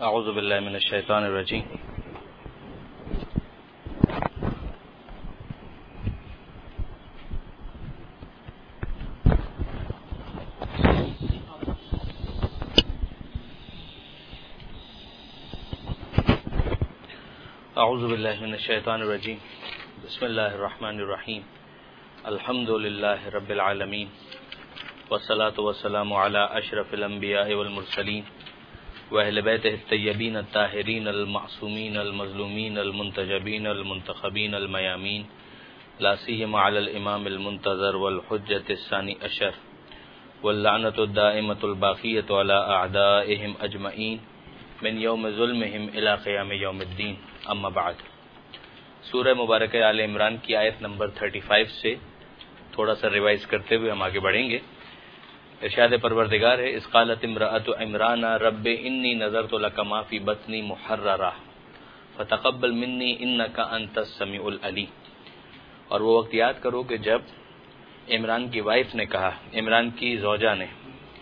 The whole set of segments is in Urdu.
اعوذ باللہ من الشیطان الرجیم اعوذ باللہ من الشیطان الرجیم بسم اللہ الرحمن الرحیم الحمد للہ رب العالمین والصلاة والسلام علی اشرف الانبیاء والمرسلین وأهل بيته الطيبين الطاهرين المعصومين المظلومين المنتجبين المنتخبين الميامين لا سيما على الإمام المنتظر والحجة الثاني عشر واللعنة الدائمة الباقية على أعدائهم أجمعين من يوم ظلمهم إلى قيام يوم الدين اما بعد. سورہ مبارکہ آل عمران کی آیت نمبر 35 سے تھوڑا سا ریوائز کرتے ہوئے ہم آگے بڑھیں گے. ارشاد پروردگار ہے اذ قالت امرأۃ عمران رب انی نذرت لک ما فی بطنی محررہ فتقبل منی انک انت السمیع العلیم. اور وہ وقت یاد کرو کہ جب عمران کی وائف نے کہا، عمران کی زوجہ نے،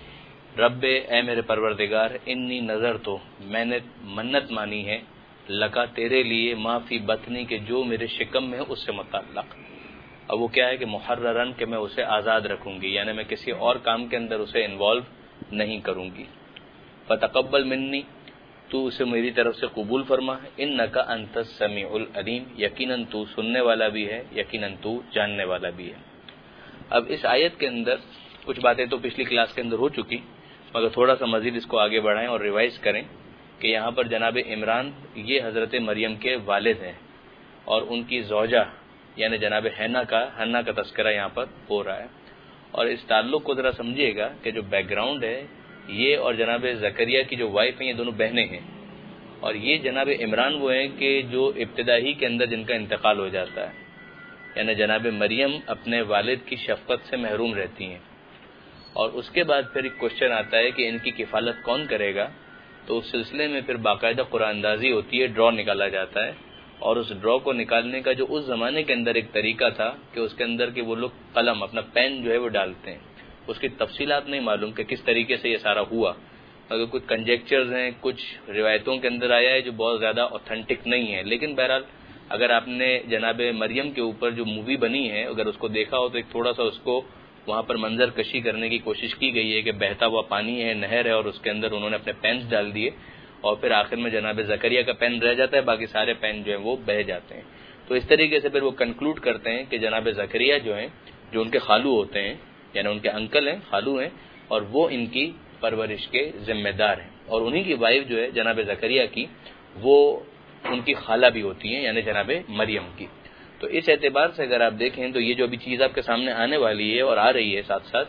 رب اے میرے پروردگار انی نظر تو میں نے منت مانی ہے لکا تیرے لیے ما فی بطنی کے جو میرے شکم میں ہے اس سے متعلق. اب وہ کیا ہے کہ محررن کہ میں اسے آزاد رکھوں گی، یعنی میں کسی اور کام کے اندر اسے انوالو نہیں کروں گی. فتقبل منی تو اسے میری طرف سے قبول فرما، انک انت السمیع العلیم یقیناً تو سننے والا بھی ہے، یقیناً تو جاننے والا بھی ہے. اب اس آیت کے اندر کچھ باتیں تو پچھلی کلاس کے اندر ہو چکی، مگر تھوڑا سا مزید اس کو آگے بڑھائیں اور ریوائز کریں کہ یہاں پر جناب عمران یہ حضرت مریم کے والد ہیں اور ان کی زوجہ یعنی جناب حنا کا تذکرہ یہاں پر ہو رہا ہے. اور اس تعلق کو ذرا سمجھیے گا کہ جو بیک گراؤنڈ ہے یہ اور جناب زکریا کی جو وائف ہیں یہ دونوں بہنیں ہیں، اور یہ جناب عمران وہ ہیں کہ جو ابتدائی کے اندر جن کا انتقال ہو جاتا ہے، یعنی جناب مریم اپنے والد کی شفقت سے محروم رہتی ہیں. اور اس کے بعد پھر ایک کوشچن آتا ہے کہ ان کی کفالت کون کرے گا، تو اس سلسلے میں پھر باقاعدہ قرآن اندازی ہوتی ہے، ڈرا نکالا جاتا ہے. اور اس ڈرا کو نکالنے کا جو اس زمانے کے اندر ایک طریقہ تھا کہ اس کے اندر کہ وہ لوگ قلم اپنا پین جو ہے وہ ڈالتے ہیں. اس کی تفصیلات نہیں معلوم کہ کس طریقے سے یہ سارا ہوا، اگر کچھ کنجیکچرز ہیں، کچھ روایتوں کے اندر آیا ہے جو بہت زیادہ اوتھینٹک نہیں ہے. لیکن بہرحال اگر آپ نے جناب مریم کے اوپر جو مووی بنی ہے اگر اس کو دیکھا ہو تو ایک تھوڑا سا اس کو وہاں پر منظر کشی کرنے کی کوشش کی گئی ہے کہ بہتا ہوا پانی ہے، نہر ہے، اور اس کے اندر انہوں نے اپنے پینس ڈال دیے اور پھر آخر میں جناب زکریا کا پین رہ جاتا ہے، باقی سارے پین جو ہیں وہ بہہ جاتے ہیں. تو اس طریقے سے پھر وہ کنکلوڈ کرتے ہیں کہ جناب زکریا جو ہیں جو ان کے خالو ہوتے ہیں، یعنی ان کے انکل ہیں، خالو ہیں، اور وہ ان کی پرورش کے ذمہ دار ہیں. اور انہی کی وائف جو ہے جناب زکریا کی وہ ان کی خالہ بھی ہوتی ہیں، یعنی جناب مریم کی. تو اس اعتبار سے اگر آپ دیکھیں تو یہ جو ابھی چیز آپ کے سامنے آنے والی ہے اور آ رہی ہے ساتھ ساتھ،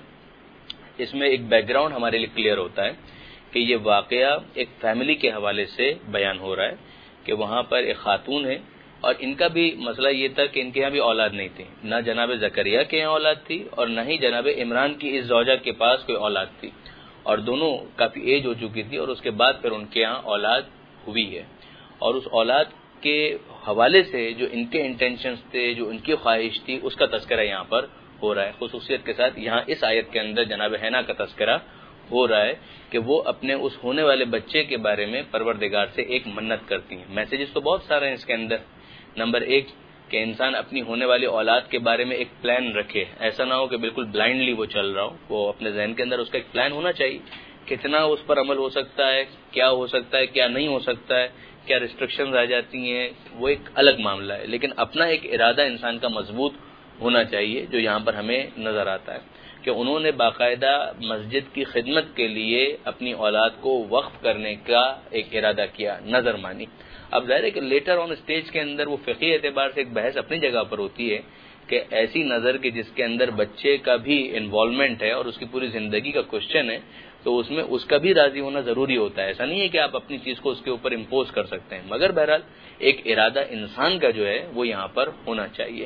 اس میں ایک بیک گراؤنڈ ہمارے لیے کلیئر ہوتا ہے کہ یہ واقعہ ایک فیملی کے حوالے سے بیان ہو رہا ہے کہ وہاں پر ایک خاتون ہے اور ان کا بھی مسئلہ یہ تھا کہ ان کے یہاں بھی اولاد نہیں تھی، نہ جناب زکریا کے یہاں اولاد تھی اور نہ ہی جناب عمران کی اس زوجہ کے پاس کوئی اولاد تھی، اور دونوں کافی ایج ہو چکی تھی. اور اس کے بعد پھر ان کے یہاں اولاد ہوئی ہے، اور اس اولاد کے حوالے سے جو ان کے انٹینشنز تھے، جو ان کی خواہش تھی، اس کا تذکرہ یہاں پر ہو رہا ہے. خصوصیت کے ساتھ یہاں اس آیت کے اندر جناب حنا کا تذکرہ ہو رہا ہے کہ وہ اپنے اس ہونے والے بچے کے بارے میں پروردگار سے ایک منت کرتی ہیں. میسیجز تو بہت سارے ہیں اس کے اندر. نمبر 1 کہ انسان اپنی ہونے والی اولاد کے بارے میں ایک پلان رکھے، ایسا نہ ہو کہ بالکل بلائنڈلی وہ چل رہا ہو، وہ اپنے ذہن کے اندر اس کا ایک پلان ہونا چاہیے. کتنا اس پر عمل ہو سکتا ہے، کیا ہو سکتا ہے، کیا نہیں ہو سکتا ہے، کیا ریسٹرکشنز آ جاتی ہیں، وہ ایک الگ معاملہ ہے. لیکن اپنا ایک ارادہ انسان کا مضبوط ہونا چاہیے، جو یہاں پر ہمیں نظر آتا ہے کہ انہوں نے باقاعدہ مسجد کی خدمت کے لیے اپنی اولاد کو وقف کرنے کا ایک ارادہ کیا، نظر مانی. اب ظاہر ہے کہ لیٹر آن اسٹیج کے اندر وہ فقہی اعتبار سے ایک بحث اپنی جگہ پر ہوتی ہے کہ ایسی نظر کہ جس کے اندر بچے کا بھی انوالومنٹ ہے اور اس کی پوری زندگی کا کوشچن ہے، تو اس میں اس کا بھی راضی ہونا ضروری ہوتا ہے. ایسا نہیں ہے کہ آپ اپنی چیز کو اس کے اوپر امپوز کر سکتے ہیں، مگر بہرحال ایک ارادہ انسان کا جو ہے وہ یہاں پر ہونا چاہیے.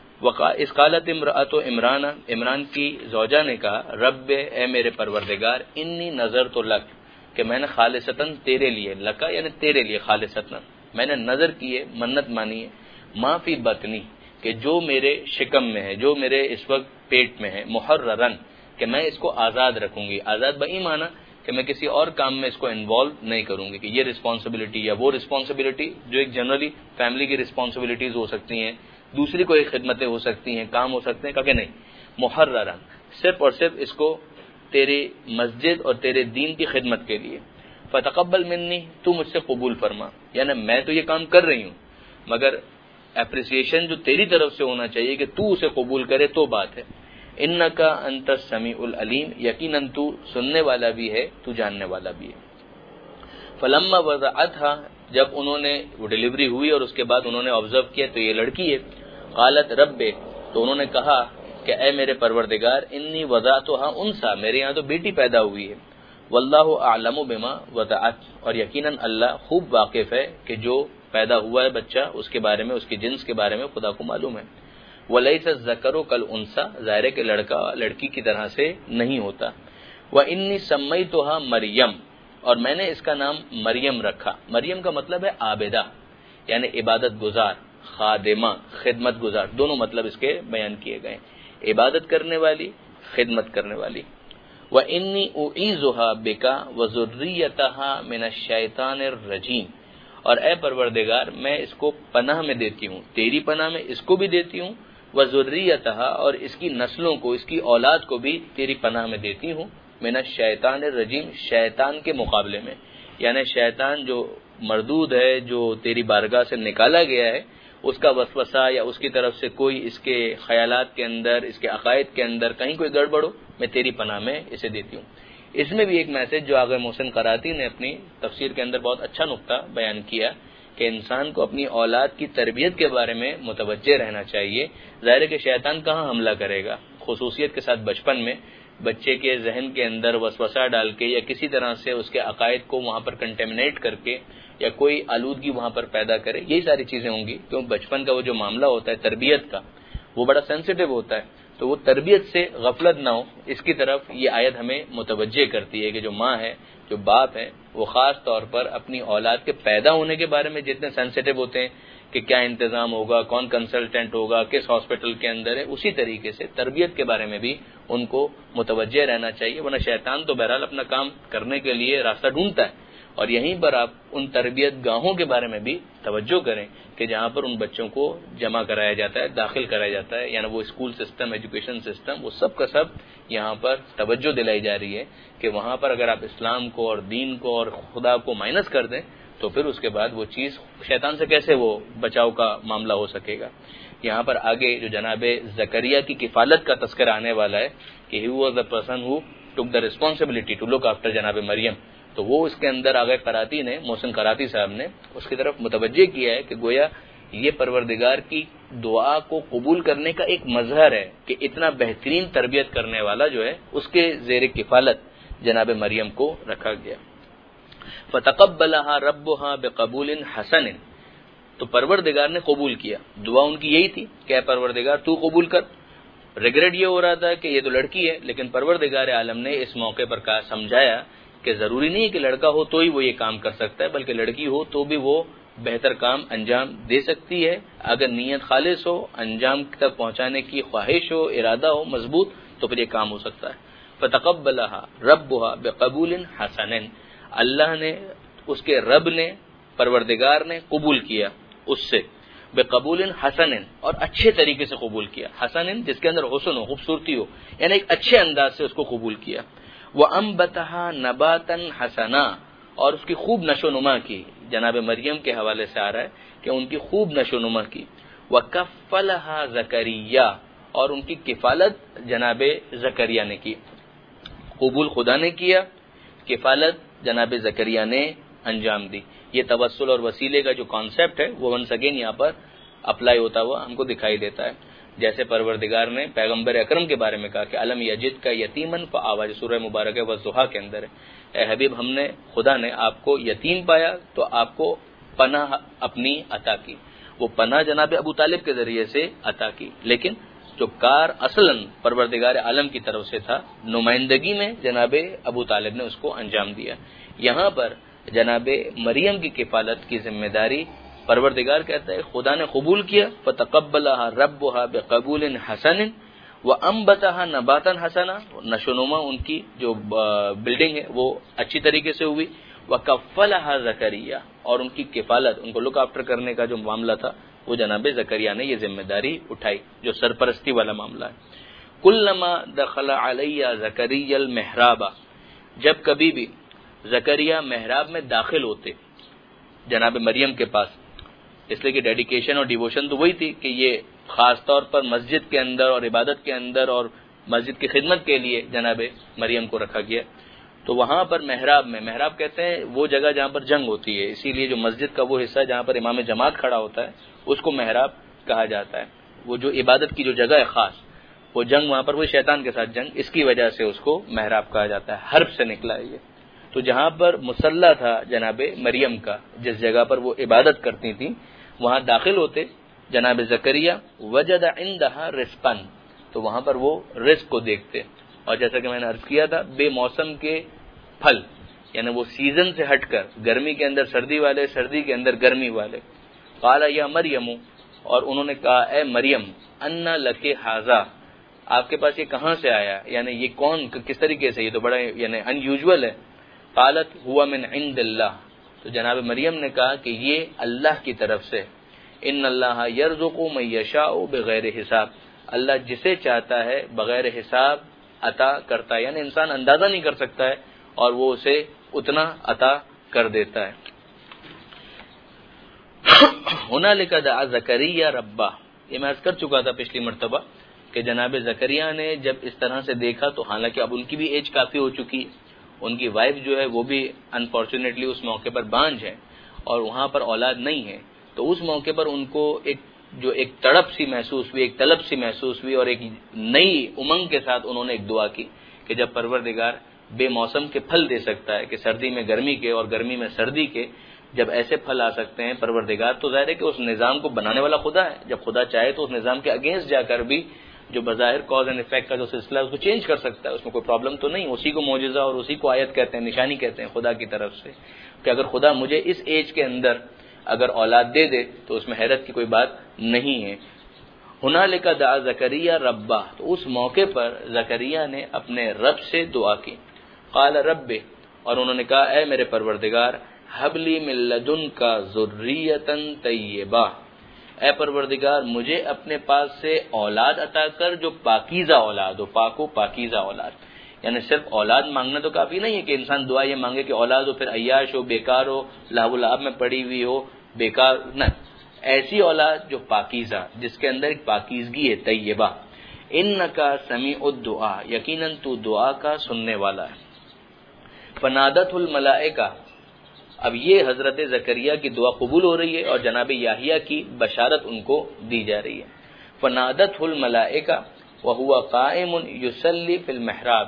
اس قالت امرأۃ عمران، عمران کی زوجہ نے کہا رب اے میرے پروردگار انی نظرت لک کہ میں نے خالصتاً تیرے لیے، لکا یعنی تیرے لیے خالصتاً میں نے نظر کی ہے، منت مانی ہے، ما فی بطنی کہ جو میرے شکم میں ہے، جو میرے اس وقت پیٹ میں ہے، محررن کہ میں اس کو آزاد رکھوں گی. آزاد بئی معنی کہ میں کسی اور کام میں اس کو انوالو نہیں کروں گی کہ یہ رسپانسبلٹی یا وہ رسپانسبلٹی جو ایک جنرلی فیملی کی رسپانسبلٹیز ہو سکتی ہیں، دوسری کوئی خدمتیں ہو سکتی ہیں، کام ہو سکتے ہیں، کہ نہیں، محررا صرف اور صرف اس کو تیری مسجد اور تیرے دین کی خدمت کے لیے. فتقبل منی، تو مجھ سے قبول فرما، یعنی میں تو یہ کام کر رہی ہوں مگر اپریسیشن جو تیری طرف سے ہونا چاہیے کہ تو اسے قبول کرے تو بات ہے. انکا انت السمیع العلیم، یقیناً تو سننے والا بھی ہے، تو جاننے والا بھی ہے. فلما وضعتها، جب انہوں نے وہ ڈیلیوری ہوئی اور اس کے بعد انہوں نے آبزرو کیا تو یہ لڑکی ہے. قالت رب، تو انہوں نے کہا کہ اے میرے پروردگار، انی وضعتها انثى، میرے یہاں تو بیٹی پیدا ہوئی ہے. واللہ اعلم بما وضعت، اور یقیناً اللہ خوب واقف ہے کہ جو پیدا ہوا ہے بچہ اس کے بارے میں، اس کی جنس کے بارے میں خدا کو معلوم ہے. وَلَيْسَ الذَّكَرُ كَالْأُنثىٰ، ظاہر ہے کہ لڑکا لڑکی کی طرح سے نہیں ہوتا. وَإِنِّي سَمَّيْتُهَا مریم، اور میں نے اس کا نام مریم رکھا. مریم کا مطلب ہے عابدہ، یعنی عبادت گزار، خادمہ، خدمت گزار، دونوں مطلب اس کے بیان کیے گئے، عبادت کرنے والی، خدمت کرنے والی. وَإِنِّي أُعِيذُهَا بِكَ وَذُرِّيَّتَهَا مِنَ الشَّيْطَانِ الرَّجِيمِ، اور اے پروردگار میں اس کو پناہ میں دیتی ہوں، تیری پناہ میں اس کو بھی دیتی ہوں، وَذُرِّيَّتَهَا، اور اس کی نسلوں کو، اس کی اولاد کو بھی تیری پناہ میں دیتی ہوں، من الشیطان الرجیم، شیطان کے مقابلے میں، یعنی شیطان جو مردود ہے، جو تیری بارگاہ سے نکالا گیا ہے، اس کا وسوسہ یا اس کی طرف سے کوئی اس کے خیالات کے اندر، اس کے عقائد کے اندر کہیں کوئی گڑبڑ ہو، میں تیری پناہ میں اسے دیتی ہوں. اس میں بھی ایک میسج جو آغا محسن قراتی نے اپنی تفسیر کے اندر بہت اچھا نقطہ بیان کیا کہ انسان کو اپنی اولاد کی تربیت کے بارے میں متوجہ رہنا چاہیے. ظاہر ہے کہ شیطان کہاں حملہ کرے گا، خصوصیت کے ساتھ بچپن میں بچے کے ذہن کے اندر وسوسہ ڈال کے یا کسی طرح سے اس کے عقائد کو وہاں پر کنٹیمنیٹ کر کے یا کوئی آلودگی وہاں پر پیدا کرے، یہی ساری چیزیں ہوں گی. کیوں بچپن کا وہ جو معاملہ ہوتا ہے تربیت کا، وہ بڑا سینسیٹیو ہوتا ہے، تو وہ تربیت سے غفلت نہ ہو، اس کی طرف یہ آیت ہمیں متوجہ کرتی ہے کہ جو ماں ہے، جو باپ ہے، وہ خاص طور پر اپنی اولاد کے پیدا ہونے کے بارے میں جتنے سینسیٹیو ہوتے ہیں کہ کیا انتظام ہوگا، کون کنسلٹنٹ ہوگا، کس ہاسپٹل کے اندر ہے، اسی طریقے سے تربیت کے بارے میں بھی ان کو متوجہ رہنا چاہیے. ورنہ شیطان تو بہرحال اپنا کام کرنے کے لیے راستہ ڈھونڈتا ہے، اور یہیں پر آپ ان تربیت گاہوں کے بارے میں بھی توجہ کریں کہ جہاں پر ان بچوں کو جمع کرایا جاتا ہے، داخل کرایا جاتا ہے، یعنی وہ اسکول سسٹم، ایجوکیشن سسٹم، وہ سب کا سب یہاں پر توجہ دلائی جا رہی ہے کہ وہاں پر اگر آپ اسلام کو اور دین کو اور خدا کو مائنس کر دیں تو پھر اس کے بعد وہ چیز شیطان سے کیسے وہ بچاؤ کا معاملہ ہو سکے گا. یہاں پر آگے جو جناب زکریا کی کفالت کا تذکرہ آنے والا ہے کہ he was the person who took the responsibility to look after جناب مریم، تو وہ اس کے اندر آگے قراتی نے، محسن قراتی صاحب نے اس کی طرف متوجہ کیا ہے کہ گویا یہ پروردگار کی دعا کو قبول کرنے کا ایک مظہر ہے کہ اتنا بہترین تربیت کرنے والا جو ہے اس کے زیر کفالت جناب مریم کو رکھا گیا. فَتَقَبَّلَهَا رَبُّهَا بِقَبُولٍ حَسَنٍ، تو پروردگار نے قبول کیا. دعا ان کی یہی تھی کہ اے پروردگار تو قبول کر. ریگریٹ یہ ہو رہا تھا کہ یہ تو لڑکی ہے، لیکن پروردگار عالم نے اس موقع پر سمجھایا کہ ضروری نہیں ہے کہ لڑکا ہو تو ہی وہ یہ کام کر سکتا ہے، بلکہ لڑکی ہو تو بھی وہ بہتر کام انجام دے سکتی ہے اگر نیت خالص ہو، انجام تک پہنچانے کی خواہش ہو، ارادہ ہو مضبوط، تو پھر یہ کام ہو سکتا ہے. فَتَقَبَّلَهَا رَبُّهَا بِقَبُولٍ حَسَنٍ، اللہ نے، اس کے رب نے، پروردگار نے قبول کیا اس سے، بقبول حسن، اور اچھے طریقے سے قبول کیا. حسن جس کے اندر حسن ہو، خوبصورتی ہو، یعنی ایک اچھے انداز سے اس کو قبول کیا. وَأَنبَتَهَا نَبَاتًا حَسَنًا، اور اس کی خوب نشو نما کی. جناب مریم کے حوالے سے آ رہا ہے کہ ان کی خوب نشو نما کی. وَكَفَّلَهَا زَكَرِيَّا، اور ان کی کفالت جناب زکریا نے کی. قبول خدا نے کیا، کفالت جناب زکریا نے انجام دی. یہ توسل اور وسیلے کا جو کانسیپٹ ہے وہ ونس اگین یہاں پر اپلائی ہوتا ہوا ہم کو دکھائی دیتا ہے. جیسے پروردگار نے پیغمبر اکرم کے بارے میں کہا کہ علم یجد کا یتیمن فآوا، جو سورہ مبارکہ والضحیٰ کے اندر ہے. اے حبیب، ہم نے، خدا نے آپ کو یتیم پایا تو آپ کو پناہ اپنی عطا کی. وہ پناہ جناب ابو طالب کے ذریعے سے عطا کی، لیکن جو کار اصلاً پروردگار عالم کی طرف سے تھا، نمائندگی میں جناب ابو طالب نے اس کو انجام دیا. یہاں پر جناب مریم کی کفالت کی ذمہ داری پروردگار کہتا ہے خدا نے قبول کیا. فَتَقَبَّلَهَا رَبُّهَا بِقَبُولٍ حَسَنٍ وَأَنبَتَهَا نَبَاتًا حَسَنًا، نشوونما ان کی جو بلڈنگ ہے وہ اچھی طریقے سے ہوئی. وَكَفَّلَهَا زکریا، اور ان کی کفالت، ان کو لک آفٹر کرنے کا جو معاملہ تھا وہ جناب زکریا نے یہ ذمہ داری اٹھائی، جو سرپرستی والا معاملہ ہے. کلما دخل علی زکریا المحراب، جب کبھی بھی زکریا محراب میں داخل ہوتے جناب مریم کے پاس، اس لیے کہ ڈیڈیکیشن اور ڈیووشن تو وہی تھی کہ یہ خاص طور پر مسجد کے اندر اور عبادت کے اندر اور مسجد کی خدمت کے لیے جناب مریم کو رکھا گیا. تو وہاں پر محراب میں، محراب کہتے ہیں وہ جگہ جہاں پر جنگ ہوتی ہے، اسی لیے جو مسجد کا وہ حصہ جہاں پر امام جماعت کھڑا ہوتا ہے اس کو محراب کہا جاتا ہے. وہ جو عبادت کی جو جگہ ہے خاص، وہ جنگ وہاں پر وہ شیطان کے ساتھ جنگ، اس کی وجہ سے اس کو محراب کہا جاتا ہے. حرب سے نکلا ہے یہ. تو جہاں پر مصلی تھا جناب مریم کا، جس جگہ پر وہ عبادت کرتی تھیں، وہاں داخل ہوتے جناب زکریا، وجد عندها رزقا، تو وہاں پر وہ رزق کو دیکھتے. اور جیسا کہ میں نے عرض کیا تھا، بے موسم کے پھل، یعنی وہ سیزن سے ہٹ کر، گرمی کے اندر سردی والے، سردی کے اندر گرمی والے. قال یا مریم، اور انہوں نے کہا اے مریم، ان لک ھذا، آپ کے پاس یہ کہاں سے آیا، یعنی یہ کون، کس طریقے سے، یہ تو بڑا یعنی ان یوزول ہے. قالت هو من عند اللہ، تو جناب مریم نے کہا کہ یہ اللہ کی طرف سے. ان اللہ یرزق من یشاء بغیر حساب، اللہ جسے چاہتا ہے بغیر حساب عطا کرتا ہے، یعنی انسان اندازہ نہیں کر سکتا ہے اور وہ اسے اتنا عطا کر دیتا ہے. ہنالک دعا زکریا ربہ، یہ میں عرض کر چکا تھا پچھلی مرتبہ کہ جناب زکریا نے جب اس طرح سے دیکھا، تو حالانکہ اب ان کی بھی ایج کافی ہو چکی ہے، ان کی وائف جو ہے وہ بھی انفارچونیٹلی اس موقع پر بانجھ ہے اور وہاں پر اولاد نہیں ہے. تو اس موقع پر ان کو ایک تڑپ سی محسوس ہوئی، ایک طلب سی محسوس ہوئی، اور ایک نئی امنگ کے ساتھ انہوں نے ایک دعا کی کہ جب پروردگار بے موسم کے پھل دے سکتا ہے، کہ سردی میں گرمی کے اور گرمی میں سردی کے جب ایسے پھل آ سکتے ہیں پروردگار، تو ظاہر ہے کہ اس نظام کو بنانے والا خدا ہے. جب خدا چاہے تو اس نظام کے اگینسٹ جا کر بھی جو بظاہر کاز اینڈ افیکٹ کا جو سلسلہ ہے اس کو چینج کر سکتا ہے، اس میں کوئی پرابلم تو نہیں. اسی کو معجزہ اور اسی کو آیت کہتے ہیں، نشانی کہتے ہیں خدا کی طرف سے، کہ اگر خدا مجھے اس ایج کے اندر اگر اولاد دے دے تو اس میں حیرت کی کوئی بات نہیں ہے. ہنالک دعا زکریا ربہ، تو اس موقع پر زکریا نے اپنے رب سے دعا کی. قال رب، اور انہوں نے کہا اے میرے پروردگار، حب لی من لدنک ذریۃ طیبہ، اے پروردگار مجھے اپنے پاس سے اولاد عطا کر جو پاکیزہ اولاد ہو، پاک و پاکیزہ اولاد. یعنی صرف اولاد مانگنا تو کافی نہیں ہے کہ انسان دعا یہ مانگے کہ اولاد ہو پھر عیاش ہو، بیکار ہو، لہو لعب میں پڑی ہوئی ہو، بیکار نہ، ایسی اولاد جو پاکیزہ، جس کے اندر ایک پاکیزگی ہے، طیبہ. انکا سمیع الدعاء، یقیناً تو دعا کا سننے والا ہے. فنادت الملائکہ، اب یہ حضرت زکریا کی دعا قبول ہو رہی ہے اور جناب یحییٰ کی بشارت ان کو دی جا رہی ہے. فنادت الملائکہ وہو قائم یصلی فی المحراب،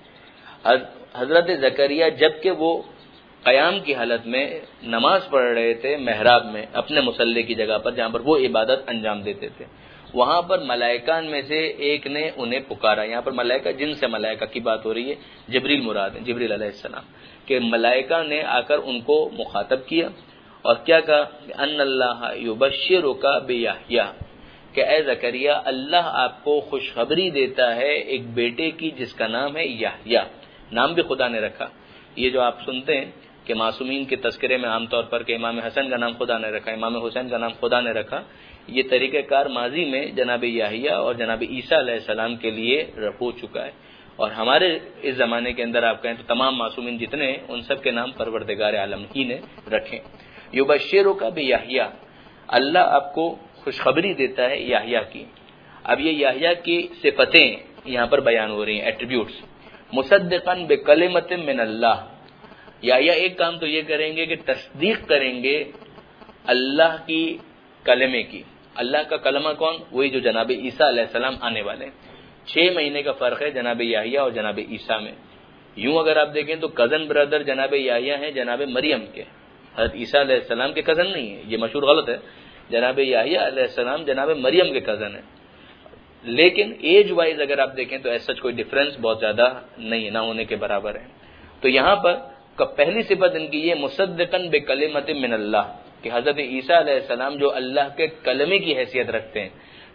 حضرت زکریا جبکہ وہ قیام کی حالت میں نماز پڑھ رہے تھے محراب میں، اپنے مصلی کی جگہ پر جہاں پر وہ عبادت انجام دیتے تھے، وہاں پر ملائکان میں سے ایک نے انہیں پکارا. یہاں پر ملائکہ جن سے ملائکہ کی بات ہو رہی ہے، جبریل مراد ہے، جبریل علیہ السلام، کہ ملائکہ نے آ کر ان کو مخاطب کیا اور کیا کہا، ان اللہ یبشرک بیحییٰ، کہ اے زکریا اللہ آپ کو خوشخبری دیتا ہے ایک بیٹے کی جس کا نام ہے یحییٰ. نام بھی خدا نے رکھا. یہ جو آپ سنتے ہیں کہ معصومین کے تذکرے میں عام طور پر کہ امام حسن کا نام خدا نے رکھا، امام حسین کا نام خدا نے رکھا، یہ طریقہ کار ماضی میں جناب یحییٰ اور جناب عیسیٰ علیہ السلام کے لیے ہو چکا ہے. اور ہمارے اس زمانے کے اندر آپ کہیں تو تمام معصومین جتنے ہیں ان سب کے نام پروردگار عالم ہی نے رکھے. یبشرک بیحییٰ، اللہ آپ کو خوشخبری دیتا ہے یحییٰ کی. اب یہ یحییٰ کی صفتیں یہاں پر بیان ہو رہی ہیں، ایٹریبیوٹس. مصدقا بکلمۃ من اللہ، یحییٰ ایک کام تو یہ کریں گے کہ تصدیق کریں گے اللہ کی کلمے کی. اللہ کا کلمہ کون؟ وہی جو جناب عیسیٰ علیہ السلام آنے والے ہیں. 6 مہینے کا فرق ہے جناب یحییٰ اور جناب عیسیٰ میں. یوں اگر آپ دیکھیں تو کزن بردر جناب یحییٰ ہیں جناب مریم کے، حضرت عیسیٰ علیہ السلام کے کزن نہیں ہے، یہ مشہور غلط ہے. جناب یحییٰ علیہ السلام جناب مریم کے کزن ہیں، لیکن ایج وائز اگر آپ دیکھیں تو ایسا کوئی ڈفرنس بہت زیادہ نہیں ہے، نہ ہونے کے برابر ہے. تو یہاں پر پہلی صفت ان کی یہ مصدقاً بکلمۃ من اللہ، کہ حضرت عیسیٰ علیہ السلام جو اللہ کے کلمے کی حیثیت رکھتے ہیں،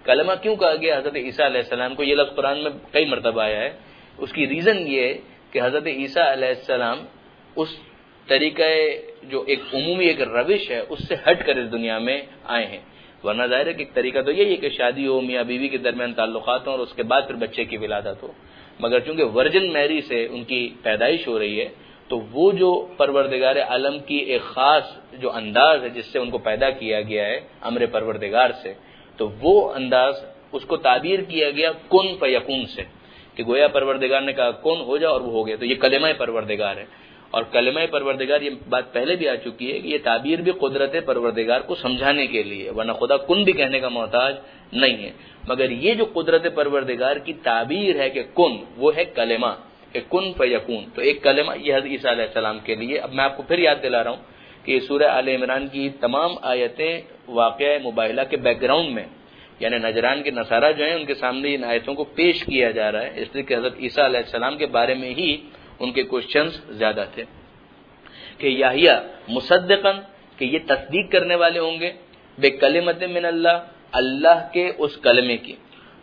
کلمہ کیوں کہا گیا حضرت عیسیٰ علیہ السلام کو؟ یہ لفظ قرآن میں کئی مرتبہ آیا ہے. اس کی ریزن یہ ہے کہ حضرت عیسیٰ علیہ السلام اس طریقہ جو ایک عمومی ایک روش ہے اس سے ہٹ کر اس دنیا میں آئے ہیں. ورنہ ظاہر ہے کہ ایک طریقہ تو یہی ہے کہ شادی ہو، میاں بیوی کے درمیان تعلقات ہوں اور اس کے بعد پھر بچے کی ولادت ہو. مگر چونکہ ورجن میری سے ان کی پیدائش ہو رہی ہے تو وہ جو پروردگار عالم کی ایک خاص جو انداز ہے جس سے ان کو پیدا کیا گیا ہے امر پروردگار سے، تو وہ انداز اس کو تعبیر کیا گیا کن فیکون سے، کہ گویا پروردگار نے کہا کن ہو جا اور وہ ہو گیا. تو یہ کلمہ پروردگار ہے. اور کلمہ پروردگار یہ بات پہلے بھی آ چکی ہے کہ یہ تعبیر بھی قدرت پروردگار کو سمجھانے کے لیے، ورنہ خدا کن بھی کہنے کا محتاج نہیں ہے. مگر یہ جو قدرت پروردگار کی تعبیر ہے کہ کن، وہ ہے کلمہ، کہ کن فیکون. تو ایک کلمہ یہ حضرت عیسیٰ علیہ السلام کے لیے. اب میں آپ کو پھر یاد دلا رہا ہوں کہ یہ سورہ آل عمران کی تمام آیتیں واقعہ مباہلہ کے بیک گراؤنڈ میں، یعنی نجران کے نصارہ جو ہیں ان کے سامنے ان آیتوں کو پیش کیا جا رہا ہے، اس لیے کہ حضرت عیسیٰ علیہ السلام کے بارے میں ہی ان کے کوشچنز زیادہ تھے. کہ یحییٰ مصدقاً، کہ یہ تصدیق کرنے والے ہوں گے، بے کلمت من اللہ، اللہ کے اس کلمے کی،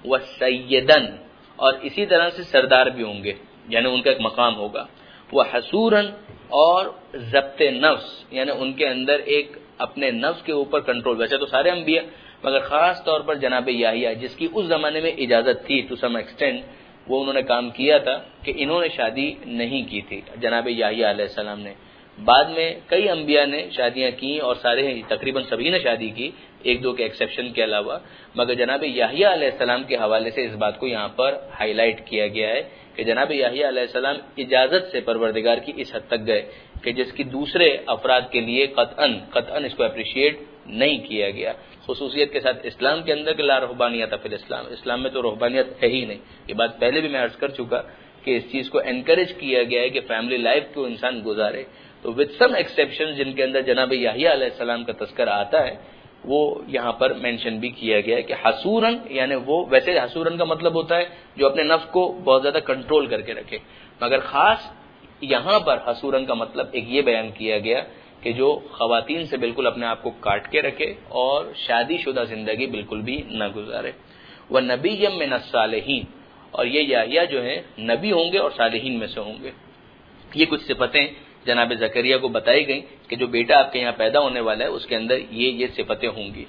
وسیدن، اور اسی طرح سے سردار بھی ہوں گے، یعنی ان کا ایک مقام ہوگا، وہ حصوراً، اور ضبط نفس، یعنی ان کے اندر ایک اپنے نفس کے اوپر کنٹرول. ویسے تو سارے انبیاء، مگر خاص طور پر جناب یحییٰ جس کی اس زمانے میں اجازت تھی ٹو سم ایکسٹینٹ، وہ انہوں نے کام کیا تھا کہ انہوں نے شادی نہیں کی تھی جناب یحییٰ علیہ السلام نے. بعد میں کئی انبیاء نے شادیاں کی اور سارے تقریباً سبھی نے شادی کی، ایک دو کے ایکسیپشن کے علاوہ. مگر جناب یحییٰ علیہ السلام کے حوالے سے اس بات کو یہاں پر ہائی لائٹ کیا گیا ہے کہ جناب یحییٰ علیہ السلام اجازت سے پروردگار کی اس حد تک گئے کہ جس کی دوسرے افراد کے لیے قطعاً اس کو اپریشیٹ نہیں کیا گیا. خصوصیت کے ساتھ اسلام کے اندر کہ لا رہبانیت فی الاسلام، اسلام میں تو رہبانیت ہے ہی نہیں. یہ بات پہلے بھی میں عرض کر چکا کہ اس چیز کو انکریج کیا گیا ہے کہ فیملی لائف کو انسان گزارے. تو وتھ سم ایکسیپشن جن کے اندر جناب یحییٰ علیہ السلام کا تذکرہ آتا ہے وہ یہاں پر مینشن بھی کیا گیا ہے کہ حصوراً، یعنی وہ ویسے حصوراً کا مطلب ہوتا ہے جو اپنے نفس کو بہت زیادہ کنٹرول کر کے رکھے، مگر خاص یہاں پر حصوراً کا مطلب ایک یہ بیان کیا گیا کہ جو خواتین سے بالکل اپنے آپ کو کاٹ کے رکھے اور شادی شدہ زندگی بالکل بھی نہ گزارے. وَنَبِيًّا مِّنَ الصَّالِحِينَ، اور یہ یحییٰ جو ہیں نبی ہوں گے اور صالحین میں سے ہوں گے. یہ کچھ صفتیں جناب زکریا کو بتائی گئیں کہ جو بیٹا آپ کے یہاں پیدا ہونے والا ہے اس کے اندر یہ صفتیں ہوں گی.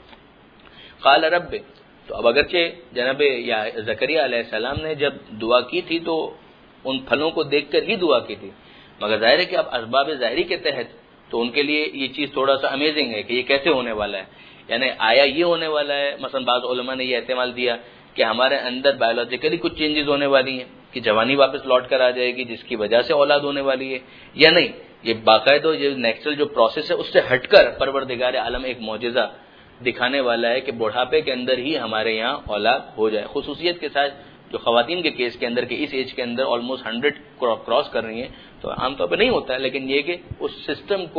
قال رب، تو اب اگرچہ جناب زکریا علیہ السلام نے جب دعا کی تھی تو ان پھلوں کو دیکھ کر ہی دعا کی تھی، مگر ظاہر ہے کہ اب اسباب ظاہری کے تحت تو ان کے لیے یہ چیز تھوڑا سا امیزنگ ہے کہ یہ کیسے ہونے والا ہے. یعنی آیا یہ ہونے والا ہے، مثلا بعض علماء نے یہ احتمال دیا کہ ہمارے اندر بایولوجیکلی کچھ چینجز ہونے والی ہیں کہ جوانی واپس لوٹ کر آ جائے گی جس کی وجہ سے اولاد ہونے والی ہے، یا نہیں یہ باقاعدہ یہ نیچرل جو پروسیس ہے اس سے ہٹ کر پروردگار عالم ایک معجزہ دکھانے والا ہے کہ بڑھاپے کے اندر ہی ہمارے یہاں اولاد ہو جائے. خصوصیت کے ساتھ جو خواتین کے کیس کے اندر کہ اس ایج کے اندر آلموسٹ 100 کراس کر رہی ہیں، تو عام طور پہ نہیں ہوتا ہے، لیکن یہ کہ اس سسٹم کو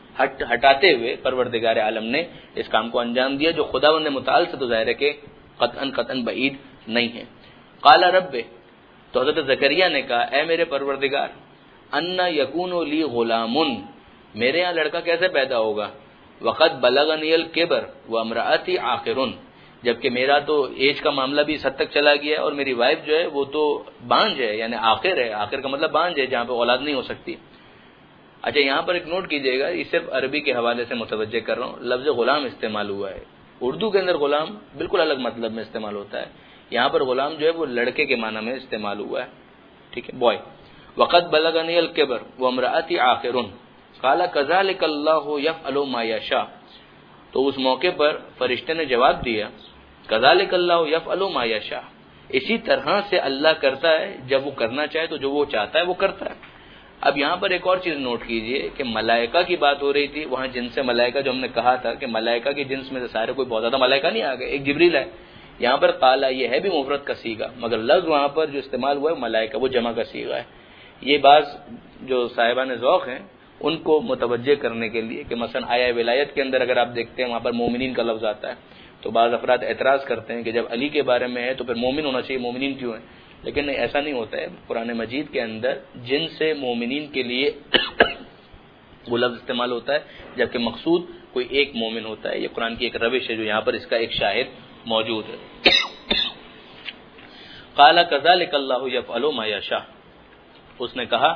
ہٹاتے ہوئے پروردگار عالم نے اس کام کو انجام دیا جو خداوند متعال سے تو ظاہر ہے کہ قطعاً بعید نہیں ہے. قال رب، تو حضرت زکریا نے کہا اے میرے پروردگار، انا یکون لی غلام، میرے یہاں لڑکا کیسے پیدا ہوگا، وقد بلغنی الکبر وامرأتی عاقر، جبکہ میرا تو ایج کا معاملہ بھی اس حد تک چلا گیا ہے اور میری وائف جو ہے وہ تو بانجھ ہے، یعنی آخر ہے، آخر کا مطلب بانجھ ہے جہاں پہ اولاد نہیں ہو سکتی. اچھا یہاں پر ایک نوٹ کیجئے گا، یہ صرف عربی کے حوالے سے متوجہ کر رہا ہوں، لفظ غلام استعمال ہوا ہے. اردو کے اندر غلام بالکل الگ مطلب میں استعمال ہوتا ہے، یہاں پر غلام جو ہے وہ لڑکے کے معنی میں استعمال ہوا ہے، ٹھیک ہے، بوائے. وقد بلغنی الکبر وامرأتی عاقر قال كذلك الله يفعل ما يشاء، تو اس موقع پر فرشتے نے جواب دیا كذلك الله يفعل ما يشاء، اسی طرح سے اللہ کرتا ہے جب وہ کرنا چاہے، تو جو وہ چاہتا ہے وہ کرتا ہے. اب یہاں پر ایک اور چیز نوٹ کیجئے کہ ملائکہ کی بات ہو رہی تھی، وہاں جنس ملائکہ جو ہم نے کہا تھا کہ ملائکہ کی جنس میں سے سارے کوئی بہت زیادہ ملائکہ نہیں آ گئے، ایک جبریل ہے. یہاں پر قال یہ ہے بھی مفرد کا صیغہ، مگر لفظ وہاں پر جو استعمال ہوا ہے ملائکہ وہ جمع کا صیغہ ہے. یہ بعض جو صاحبان ذوق ہیں ان کو متوجہ کرنے کے لیے کہ مثلا آیا ولایت کے اندر اگر آپ دیکھتے ہیں وہاں پر مومنین کا لفظ آتا ہے، تو بعض افراد اعتراض کرتے ہیں کہ جب علی کے بارے میں ہے تو پھر مومن ہونا چاہیے، مومنین کیوں ہیں؟ لیکن نہیں، ایسا نہیں ہوتا ہے. قرآن مجید کے اندر جن سے مومنین کے لیے وہ لفظ استعمال ہوتا ہے، جبکہ مقصود کوئی ایک مومن ہوتا ہے. یہ قرآن کی ایک روش ہے جو یہاں پر اس کا ایک شاہد موجود ہے. قال كذلك اللہ یفعل ما یشاء، اس نے کہا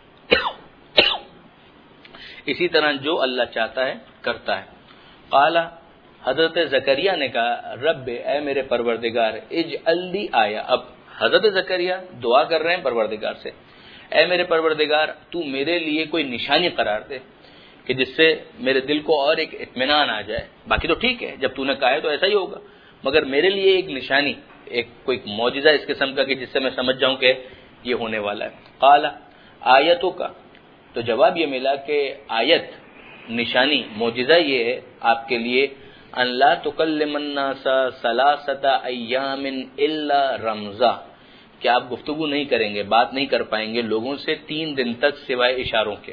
اسی طرح جو اللہ چاہتا ہے کرتا ہے. قال، حضرت زکریا نے کہا رب، اے میرے پروردگار، اجعل لی آیا. اب حضرت زکریا دعا کر رہے ہیں پروردگار سے، اے میرے پروردگار تو میرے لیے کوئی نشانی قرار دے کہ جس سے میرے دل کو اور ایک اطمینان آ جائے. باقی تو ٹھیک ہے، جب تو نے کہا ہے تو ایسا ہی ہوگا، مگر میرے لیے ایک نشانی، ایک کوئی معجزہ اس قسم کا کہ جس سے میں سمجھ جاؤں کہ یہ ہونے والا ہے. قال آیتوں کا، تو جواب یہ ملا کہ آیت، نشانی، معجزہ یہ ہے آپ کے لیے ان لا تکلم الناس ثلاثۃ ایام الا رمزا، کہ آپ گفتگو نہیں کریں گے، بات نہیں کر پائیں گے لوگوں سے 3 دن تک سوائے اشاروں کے.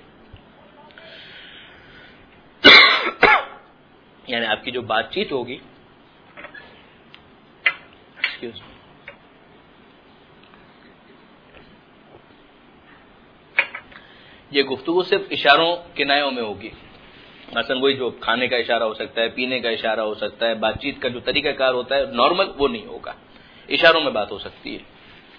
یعنی آپ کی جو بات چیت ہوگی، یہ گفتگو صرف اشاروں کنایوں میں ہوگی. مثلا وہی جو کھانے کا اشارہ ہو سکتا ہے، پینے کا اشارہ ہو سکتا ہے، بات چیت کا جو طریقہ کار ہوتا ہے نارمل، وہ نہیں ہوگا، اشاروں میں بات ہو سکتی ہے.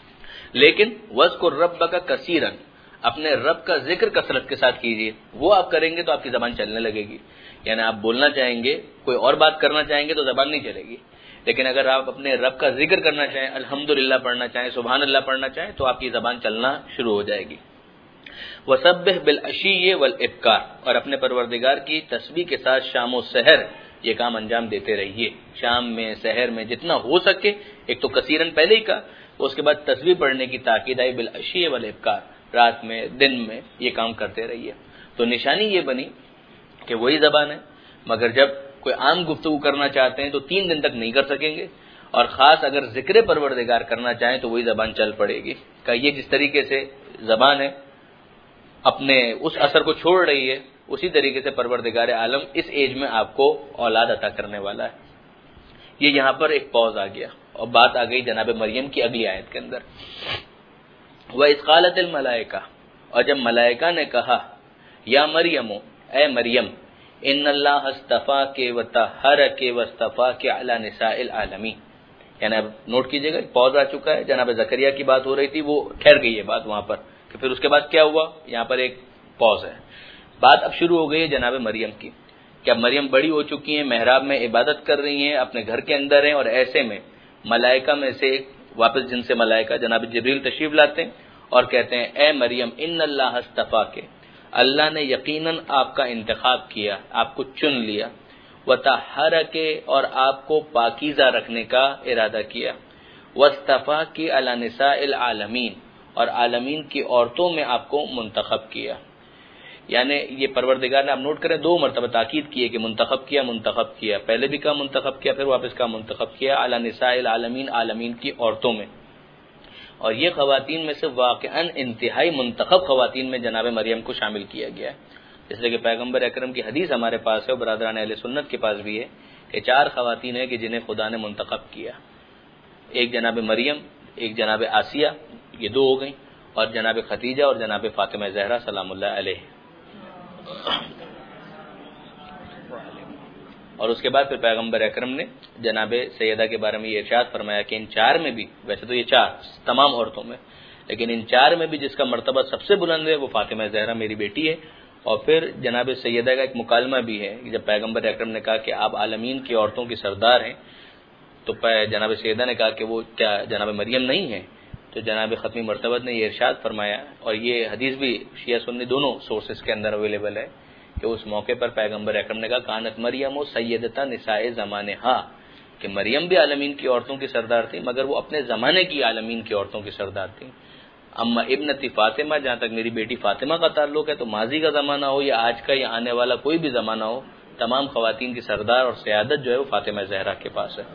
لیکن وَاذْكُرْ رَبَّكَ كَثِيرًا، اپنے رب کا ذکر کثرت کے ساتھ کیجیے. وہ آپ کریں گے تو آپ کی زبان چلنے لگے گی. یعنی آپ بولنا چاہیں گے، کوئی اور بات کرنا چاہیں گے تو زبان نہیں چلے گی، لیکن اگر آپ اپنے رب کا ذکر کرنا چاہیں، الحمدللہ پڑھنا چاہیں، سبحان اللہ پڑھنا چاہیں، تو آپ کی زبان چلنا شروع ہو جائے گی. وَسَبِّحْ بِالْعَشِيِّ وَالْإِبْكَارِ، اور اپنے پروردگار کی تسبیح کے ساتھ شام و سحر یہ کام انجام دیتے رہیے. شام میں، سحر میں جتنا ہو سکے. ایک تو کثیرن پہلے ہی کا، اس کے بعد تسبیح پڑھنے کی تاکید آئی، بالعشی والابکار، رات میں، دن میں یہ کام کرتے رہیے. تو نشانی یہ بنی کہ وہی زبان ہے، مگر جب کوئی عام گفتگو کرنا چاہتے ہیں تو 3 دن تک نہیں کر سکیں گے، اور خاص اگر ذکر پروردگار کرنا چاہیں تو وہی زبان چل پڑے گی. کہ یہ جس طریقے سے زبان ہے اپنے اس اثر کو چھوڑ رہی ہے، اسی طریقے سے پروردگار عالم اس ایج میں آپ کو اولاد عطا کرنے والا ہے. یہ یہاں پر ایک پوز آ گیا اور بات آ گئی جناب مریم کی اگلی آیت کے اندر. وَإِذْ قَالَتِ الْمَلَائِكَةُ، اور جب ملائکہ نے کہا، یا مریم، اے مریم، ان اللہ اصطفاک وطہرک واصطفاک علی نساء العالمین. یعنی اب نوٹ کیجئے گا، پوز آ چکا ہے، جناب زکریا کی بات ہو رہی تھی، وہ ٹھہر گئی ہے بات وہاں پر، کہ پھر اس کے بعد کیا ہوا، یہاں پر ایک پوز ہے. بات اب شروع ہو گئی ہے جناب مریم کی، کہ اب مریم بڑی ہو چکی ہیں، محراب میں عبادت کر رہی ہیں، اپنے گھر کے اندر ہیں، اور ایسے میں ملائکہ میں سے ایک، واپس جن سے ملائکہ جناب جبریل تشریف لاتے ہیں اور کہتے ہیں، اے مریم ان اللہ اصطفاک، اللہ نے یقیناً آپ کا انتخاب کیا، آپ کو چن لیا، وطہرک، اور آپ کو پاکیزہ رکھنے کا ارادہ کیا، واصطفاک علی نساء العالمین، اور عالمین کی عورتوں میں آپ کو منتخب کیا. یعنی یہ پروردگار نے، آپ نوٹ کریں، 2 مرتبہ تاکید کی ہے کہ منتخب کیا، پہلے بھی کہا منتخب کیا، پھر واپس کہا منتخب کیا، علی نساء العالمین، عالمین کی عورتوں میں. اور یہ خواتین میں سے واقعاً انتہائی منتخب خواتین میں جناب مریم کو شامل کیا گیا ہے. اس لیے کہ پیغمبر اکرم کی حدیث ہمارے پاس ہے اور برادران اہل سنت کے پاس بھی ہے کہ 4 خواتین ہیں کہ جنہیں خدا نے منتخب کیا. ایک جناب مریم، ایک جناب آسیہ، یہ 2 ہو گئیں، اور جناب خدیجہ اور جناب فاطمہ زہرا سلام اللہ علیہ. اور اس کے بعد پھر پیغمبر اکرم نے جناب سیدہ کے بارے میں یہ ارشاد فرمایا کہ ان 4 میں بھی، ویسے تو یہ 4 تمام عورتوں میں، لیکن ان 4 میں بھی جس کا مرتبہ سب سے بلند ہے وہ فاطمہ زہرا میری بیٹی ہے. اور پھر جناب سیدہ کا ایک مکالمہ بھی ہے کہ جب پیغمبر اکرم نے کہا کہ آپ عالمین کی عورتوں کی سردار ہیں، تو جناب سیدہ نے کہا کہ وہ کیا جناب مریم نہیں ہے؟ تو جناب ختمی مرتبہ نے یہ ارشاد فرمایا، اور یہ حدیث بھی شیعہ سنی دونوں سورسز کے اندر اویلیبل ہے، کہ اس موقع پر پیغمبر اکرم نے کہا کانت مریم و سیدتا نساء زمانہا، کہ مریم بھی عالمین کی عورتوں کی سردار تھی، مگر وہ اپنے زمانے کی عالمین کی عورتوں کی سردار تھی. اما ابنتی فاطمہ، جہاں تک میری بیٹی فاطمہ کا تعلق ہے، تو ماضی کا زمانہ ہو یا آج کا یا آنے والا کوئی بھی زمانہ ہو، تمام خواتین کی سردار اور سیادت جو ہے وہ فاطمہ زہرا کے پاس ہے.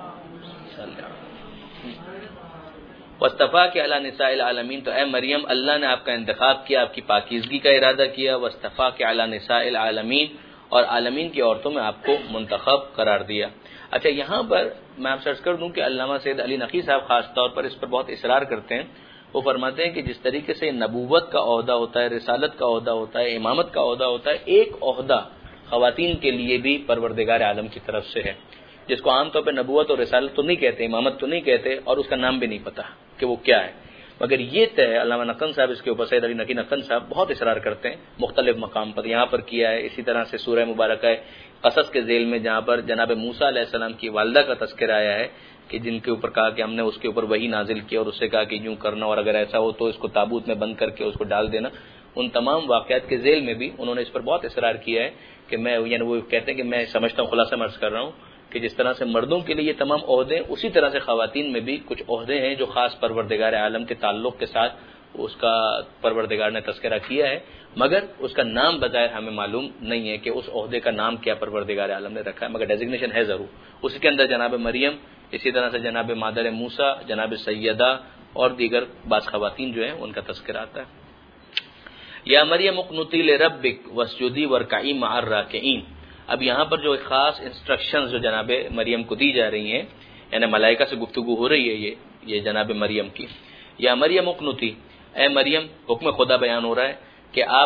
واصطفاک علی نساء العالمین، تو اے مریم اللہ نے آپ کا انتخاب کیا، آپ کی پاکیزگی کا ارادہ کیا. واصطفاک علی نساء العالمین، اور عالمین کی عورتوں میں آپ کو منتخب قرار دیا. اچھا، یہاں پر میں آپ سے عرض کر دوں کہ علامہ سید علی نقی صاحب خاص طور پر اس پر بہت اصرار کرتے ہیں. وہ فرماتے ہیں کہ جس طریقے سے نبوت کا عہدہ ہوتا ہے، رسالت کا عہدہ ہوتا ہے، امامت کا عہدہ ہوتا ہے، ایک عہدہ خواتین کے لیے بھی پروردگار عالم کی طرف سے ہے، جس کو عام طور پہ نبوت اور رسالت تو نہیں کہتے، امامت تو نہیں کہتے، اور اس کا نام بھی نہیں پتا کہ وہ کیا ہے، مگر یہ طے علامہ نقن صاحب اس کے اوپر، سید علی نقی نقن صاحب بہت اصرار کرتے ہیں مختلف مقام پر، یہاں پر کیا ہے، اسی طرح سے سورہ مبارکہ قصص کے ذیل میں جہاں پر جناب موسیٰ علیہ السلام کی والدہ کا تذکرہ آیا ہے کہ جن کے اوپر کہا کہ ہم نے اس کے اوپر وحی نازل کیا اور اس سے کہا کہ یوں کرنا، اور اگر ایسا ہو تو اس کو تابوت میں بند کر کے اس کو ڈال دینا، ان تمام واقعات کے ذیل میں بھی انہوں نے اس پر بہت اصرار کیا ہے کہ میں، یعنی وہ کہتے ہیں کہ میں سمجھتا ہوں، خلاصہ مرض کر رہا ہوں کہ جس طرح سے مردوں کے لیے یہ تمام عہدے، اسی طرح سے خواتین میں بھی کچھ عہدے ہیں جو خاص پروردگار عالم کے تعلق کے ساتھ اس کا پروردگار نے تذکرہ کیا ہے، مگر اس کا نام بظاہر ہمیں معلوم نہیں ہے کہ اس عہدے کا نام کیا پروردگار عالم نے رکھا ہے، مگر ڈیزگنیشن ہے ضرور۔ اس کے اندر جناب مریم، اسی طرح سے جناب مادر موسیٰ، جناب سیدہ اور دیگر بعض خواتین جو ہیں ان کا تذکرہ آتا ہے۔ یا مریم اقنتی لربک واسجدی وارکعی مع الراکعین۔ اب یہاں پر جو خاص انسٹرکشنز جو جناب مریم کو دی جا رہی ہیں، یعنی ملائکہ سے گفتگو ہو رہی ہے یہ جناب مریم کی، یا مریم اقنتی، اے مریم، حکم خدا بیان ہو رہا ہے کہ آپ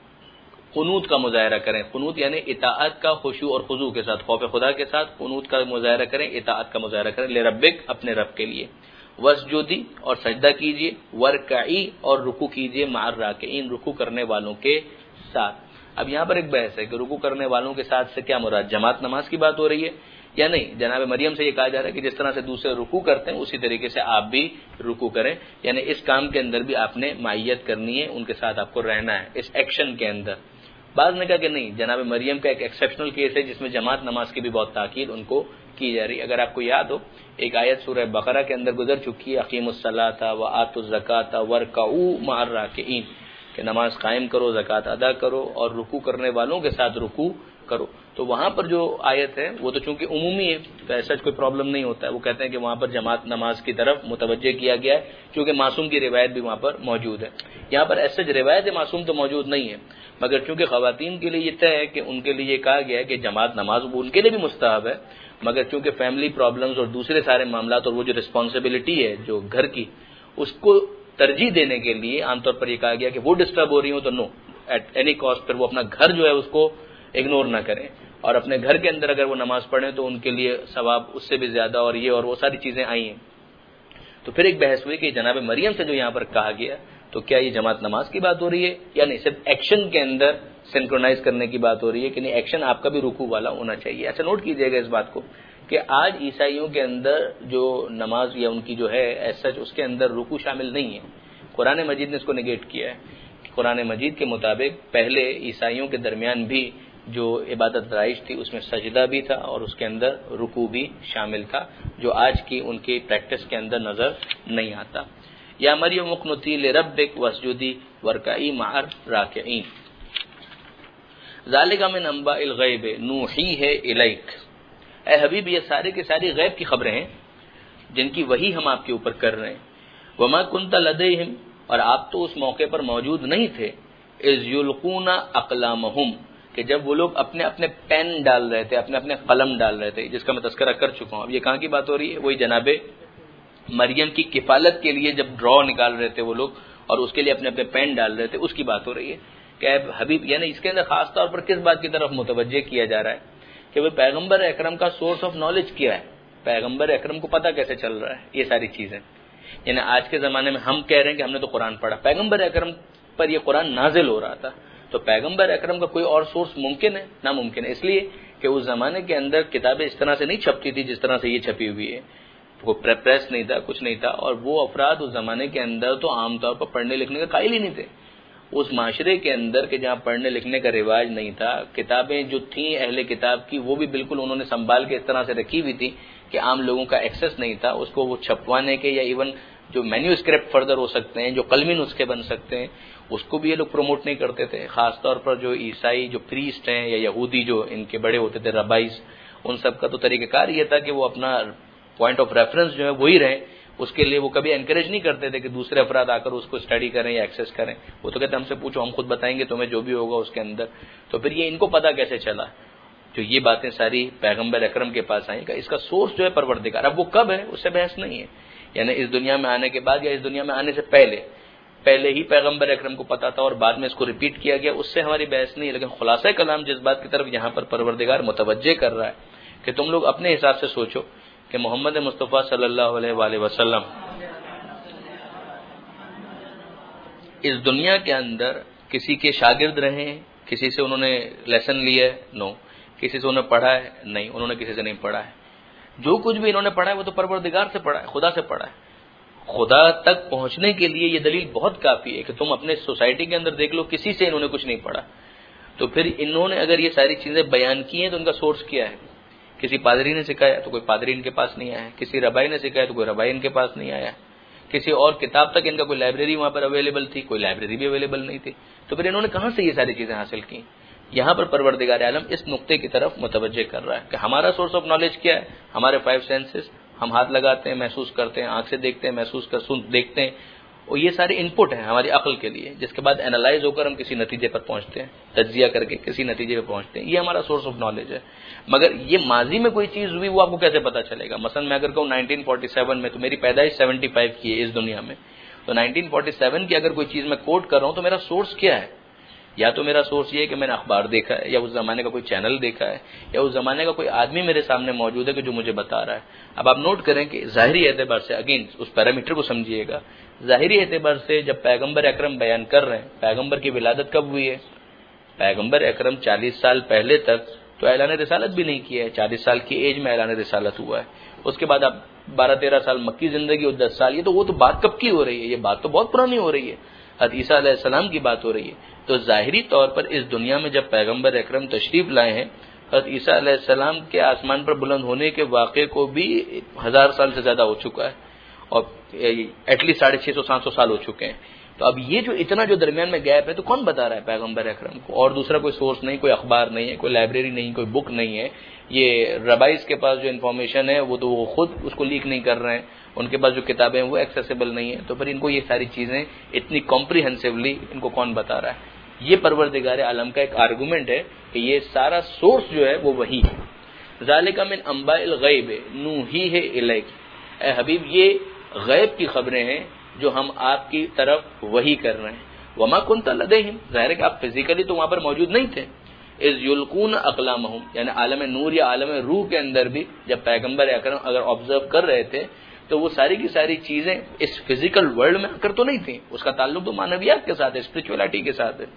قنوت کا مظاہرہ کریں۔ قنوت یعنی اطاعت کا، خشوع اور خضوع کے ساتھ، خوف خدا کے ساتھ قنوت کا مظاہرہ کریں، اطاعت کا مظاہرہ کریں، لربک، اپنے رب کے لیے، واسجدی، اور سجدہ کیجیے، ورکعی، اور رکوع کیجیے، مع الراکعین، رکوع کرنے والوں کے ساتھ۔ اب یہاں پر ایک بحث ہے کہ رکوع کرنے والوں کے ساتھ سے کیا مراد، جماعت نماز کی بات ہو رہی ہے یا نہیں؟ جناب مریم سے یہ کہا جا رہا ہے کہ جس طرح سے دوسرے رکوع کرتے ہیں اسی طریقے سے آپ بھی رکوع کریں، یعنی اس کام کے اندر بھی آپ نے معیت کرنی ہے، ان کے ساتھ آپ کو رہنا ہے اس ایکشن کے اندر۔ بعض نے کہا کہ نہیں، جناب مریم کا ایک ایکسیپشنل کیس ہے جس میں جماعت نماز کی بھی بہت تاکید ان کو کی جا رہی ہے۔ اگر آپ کو یاد ہو، ایک آیت سورہ بقرہ کے اندر گزر چکی ہے، اقیموا الصلاۃ وآتوا الزکاۃ وارکعوا مع الراکعین، کہ نماز قائم کرو، زکوٰۃ ادا کرو، اور رکوع کرنے والوں کے ساتھ رکوع کرو۔ تو وہاں پر جو آیت ہے وہ تو چونکہ عمومی ہے تو ایسا کوئی پرابلم نہیں ہوتا ہے، وہ کہتے ہیں کہ وہاں پر جماعت نماز کی طرف متوجہ کیا گیا ہے کیونکہ معصوم کی روایت بھی وہاں پر موجود ہے۔ یہاں پر ایسا روایت معصوم تو موجود نہیں ہے، مگر چونکہ خواتین کے لیے یہ طے ہے کہ ان کے لیے یہ کہا گیا ہے کہ جماعت نماز ان کے لیے بھی مستحب ہے، مگر چونکہ فیملی پرابلمز اور دوسرے سارے معاملات اور وہ جو رسپانسبلٹی ہے جو گھر کی، اس کو ترجیح دینے کے لیے عام طور پر یہ کہا گیا کہ وہ ڈسٹرب ہو رہی ہوں تو نو، ایٹ اینی کاسٹ پر وہ اپنا گھر جو ہے اس کو اگنور نہ کریں، اور اپنے گھر کے اندر اگر وہ نماز پڑھیں تو ان کے لیے ثواب اس سے بھی زیادہ، اور یہ اور وہ ساری چیزیں آئی ہیں۔ تو پھر ایک بحث ہوئی کہ جناب مریم سے جو یہاں پر کہا گیا تو کیا یہ جماعت نماز کی بات ہو رہی ہے یا نہیں، صرف ایکشن کے اندر سنکرونائز کرنے کی بات ہو رہی ہے کہ نہیں، ایکشن آپ کا بھی رکوع والا ہونا چاہیے۔ اچھا نوٹ کیجئے گا اس بات کو کہ آج عیسائیوں کے اندر جو نماز یا ان کی جو ہے ایز سچ اس کے اندر رکوع شامل نہیں ہے، قرآن مجید نے اس کو نگیٹ کیا ہے۔ قرآن مجید کے مطابق پہلے عیسائیوں کے درمیان بھی جو عبادت رائج تھی اس میں سجدہ بھی تھا اور اس کے اندر رکوع بھی شامل تھا، جو آج کی ان کی پریکٹس کے اندر نظر نہیں آتا۔ یا مریم اقنتی لربک واسجدی وارکعی مع الراکعین، ذالک من انباء الغیب نوحیہ الیک۔ اے حبیب، یہ سارے کے ساری غیب کی خبریں ہیں جن کی وحی ہم آپ کے اوپر کر رہے ہیں۔ وما کنت لدیہم، اور آپ تو اس موقع پر موجود نہیں تھے، اذ یلقون اقلامہم، کہ جب وہ لوگ اپنے اپنے پین ڈال رہے تھے، اپنے اپنے قلم ڈال رہے تھے، جس کا میں تذکرہ کر چکا ہوں۔ اب یہ کہاں کی بات ہو رہی ہے؟ وہی جناب مریم کی کفالت کے لیے جب ڈرا نکال رہے تھے وہ لوگ اور اس کے لیے اپنے اپنے پین ڈال رہے تھے، اس کی بات ہو رہی ہے کہ اے حبیب، یعنی اس کے اندر خاص طور پر کس بات کی طرف متوجہ کیا جا رہا ہے کہ وہ پیغمبر اکرم کا سورس آف نالج کیا ہے، پیغمبر اکرم کو پتہ کیسے چل رہا ہے یہ ساری چیزیں۔ یعنی آج کے زمانے میں ہم کہہ رہے ہیں کہ ہم نے تو قرآن پڑھا، پیغمبر اکرم پر یہ قرآن نازل ہو رہا تھا، تو پیغمبر اکرم کا کوئی اور سورس ممکن ہے؟ ناممکن ہے، اس لیے کہ اس زمانے کے اندر کتابیں اس طرح سے نہیں چھپتی تھی جس طرح سے یہ چھپی ہوئی ہے، وہ پریس نہیں تھا، کچھ نہیں تھا، اور وہ افراد اس زمانے کے اندر تو عام طور پر پڑھنے لکھنے کا قائل ہی نہیں تھے۔ اس معاشرے کے اندر کہ جہاں پڑھنے لکھنے کا رواج نہیں تھا، کتابیں جو تھیں اہل کتاب کی وہ بھی بالکل انہوں نے سنبھال کے اس طرح سے رکھی ہوئی تھی کہ عام لوگوں کا ایکسس نہیں تھا اس کو وہ چھپوانے کے، یا ایون جو مینیوسکرپٹ فردر ہو سکتے ہیں، جو قلمی نسخے بن سکتے ہیں، اس کو بھی یہ لوگ پروموٹ نہیں کرتے تھے۔ خاص طور پر جو عیسائی جو پریسٹ ہیں یا یہودی جو ان کے بڑے ہوتے تھے ربائز، ان سب کا تو طریقہ کار یہ تھا کہ وہ اپنا پوائنٹ آف ریفرنس جو ہے وہی رہے، اس کے لیے وہ کبھی انکریج نہیں کرتے تھے کہ دوسرے افراد آ کر اس کو اسٹڈی کریں یا ایکسس کریں، وہ تو کہتے ہم سے پوچھو، ہم خود بتائیں گے تمہیں جو بھی ہوگا اس کے اندر۔ تو پھر یہ ان کو پتہ کیسے چلا جو یہ باتیں ساری پیغمبر اکرم کے پاس آئیں گا، اس کا سورس جو ہے پروردگار۔ اب وہ کب ہے اس سے بحث نہیں ہے، یعنی اس دنیا میں آنے کے بعد یا اس دنیا میں آنے سے پہلے، پہلے ہی پیغمبر اکرم کو پتا تھا اور بعد میں اس کو ریپیٹ کیا گیا، اس سے ہماری بحث نہیں ہے، لیکن خلاصہ کلام جس بات کی طرف یہاں پر پروردگار متوجہ کر رہا ہے کہ تم لوگ اپنے حساب سے سوچو کہ محمد مصطفیٰ صلی اللہ علیہ وآلہ وسلم اس دنیا کے اندر کسی کے شاگرد رہے ہیں، کسی سے انہوں نے لیسن لیا ہے؟ نو. کسی سے انہوں نے پڑھا ہے؟ نہیں، انہوں نے کسی سے نہیں پڑھا ہے. جو کچھ بھی انہوں نے پڑھا ہے وہ تو پروردگار سے پڑھا ہے، خدا سے پڑھا ہے. خدا تک پہنچنے کے لیے یہ دلیل بہت کافی ہے کہ تم اپنے سوسائٹی کے اندر دیکھ لو، کسی سے انہوں نے کچھ نہیں پڑھا. تو پھر انہوں نے اگر یہ ساری چیزیں بیان کی ہیں تو ان کا سورس کیا ہے؟ کسی پادری نے سکھایا تو کوئی پادری ان کے پاس نہیں آیا، کسی ربائی نے سکھایا تو کوئی ربائی ان کے پاس نہیں آیا، کسی اور کتاب تک ان کا کوئی لائبریری وہاں پر اویلیبل تھی، کوئی لائبریری بھی اویلیبل نہیں تھی. تو پھر انہوں نے کہاں سے یہ ساری چیزیں حاصل کی؟ یہاں پر پروردگار عالم اس نقطے کی طرف متوجہ کر رہا ہے کہ ہمارا سورس آف نالج کیا ہے؟ ہمارے 5 سینسز. ہم ہاتھ لگاتے ہیں، محسوس کرتے ہیں، آنکھ سے دیکھتے ہیں، محسوس دیکھتے ہیں، اور یہ سارے ان پٹ ہیں ہماری عقل کے لیے، جس کے بعد اینالائز ہو کر ہم کسی نتیجے پر پہنچتے ہیں، تجزیہ کر کے کسی نتیجے پہ پہنچتے ہیں. یہ ہمارا سورس آف نالج ہے. مگر یہ ماضی میں کوئی چیز ہوئی وہ آپ کو کیسے پتا چلے گا؟ مثلا میں اگر کہوں 1947 میں، تو میری پیدائش 75 کی ہے اس دنیا میں، تو 1947 کی اگر کوئی چیز میں کوٹ کر رہا ہوں تو میرا سورس کیا ہے؟ یا تو میرا سورس یہ ہے کہ میں نے اخبار دیکھا ہے، یا اس زمانے کا کوئی چینل دیکھا ہے، یا اس زمانے کا کوئی آدمی میرے سامنے موجود ہے کہ جو مجھے بتا رہا ہے. اب آپ نوٹ کریں کہ ظاہری اعتبار سے، اگین اس پیرامیٹر کو سمجھیے گا، ظاہری اعتبار سے جب پیغمبر اکرم بیان کر رہے ہیں، پیغمبر کی ولادت کب ہوئی ہے؟ پیغمبر اکرم 40 سال پہلے تک تو اعلان رسالت بھی نہیں کیا ہے. 40 سال کی ایج میں اعلان رسالت ہوا ہے. اس کے بعد اب 12-13 سال مکی زندگی اور 10 سال، یہ تو وہ تو بات کب کی ہو رہی ہے؟ یہ بات تو بہت پرانی ہو رہی ہے، حضرت عیسیٰ علیہ السلام کی بات ہو رہی ہے. تو ظاہری طور پر اس دنیا میں جب پیغمبر اکرم تشریف لائے ہیں، حضرت عیسیٰ علیہ السلام کے آسمان پر بلند ہونے کے واقعے کو بھی 1000 سال سے زیادہ ہو چکا ہے، اور ایٹ لیسٹ 650-700 سال ہو چکے ہیں. تو اب یہ جو اتنا جو درمیان میں گیپ ہے، تو کون بتا رہا ہے پیغمبر اکرم کو؟ اور دوسرا کوئی سورس نہیں، کوئی اخبار نہیں ہے، کوئی لائبریری نہیں، کوئی بک نہیں ہے. یہ ربائز کے پاس جو انفارمیشن ہے وہ تو وہ خود اس کو لیک نہیں کر رہے ہیں، ان کے پاس جو کتابیں ہیں وہ ایکسیسیبل نہیں ہیں. تو پھر ان کو یہ ساری چیزیں اتنی کمپریہنسولی ان کو کون بتا رہا ہے؟ یہ پروردگار عالم کا ایک آرگومنٹ ہے کہ یہ سارا سورس جو ہے وہ وہی ہے. ذالک من انباء الغیب نوحیہ الیک، اے حبیب یہ غیب کی خبریں ہیں جو ہم آپ کی طرف وحی کر رہے ہیں. وما کنت لدیہم، ظاہر ہے کہ آپ فزیکلی تو وہاں پر موجود نہیں تھے. اذ یلقون اقلامہم، یعنی عالم نور یا عالم روح کے اندر بھی جب پیغمبر اکرم اگر آبزرو کر رہے تھے تو وہ ساری کی ساری چیزیں اس فزیکل ورلڈ میں کر تو نہیں تھیں، اس کا تعلق تو معنویات کے ساتھ ہے، اسپرچولیٹی کے ساتھ ہے.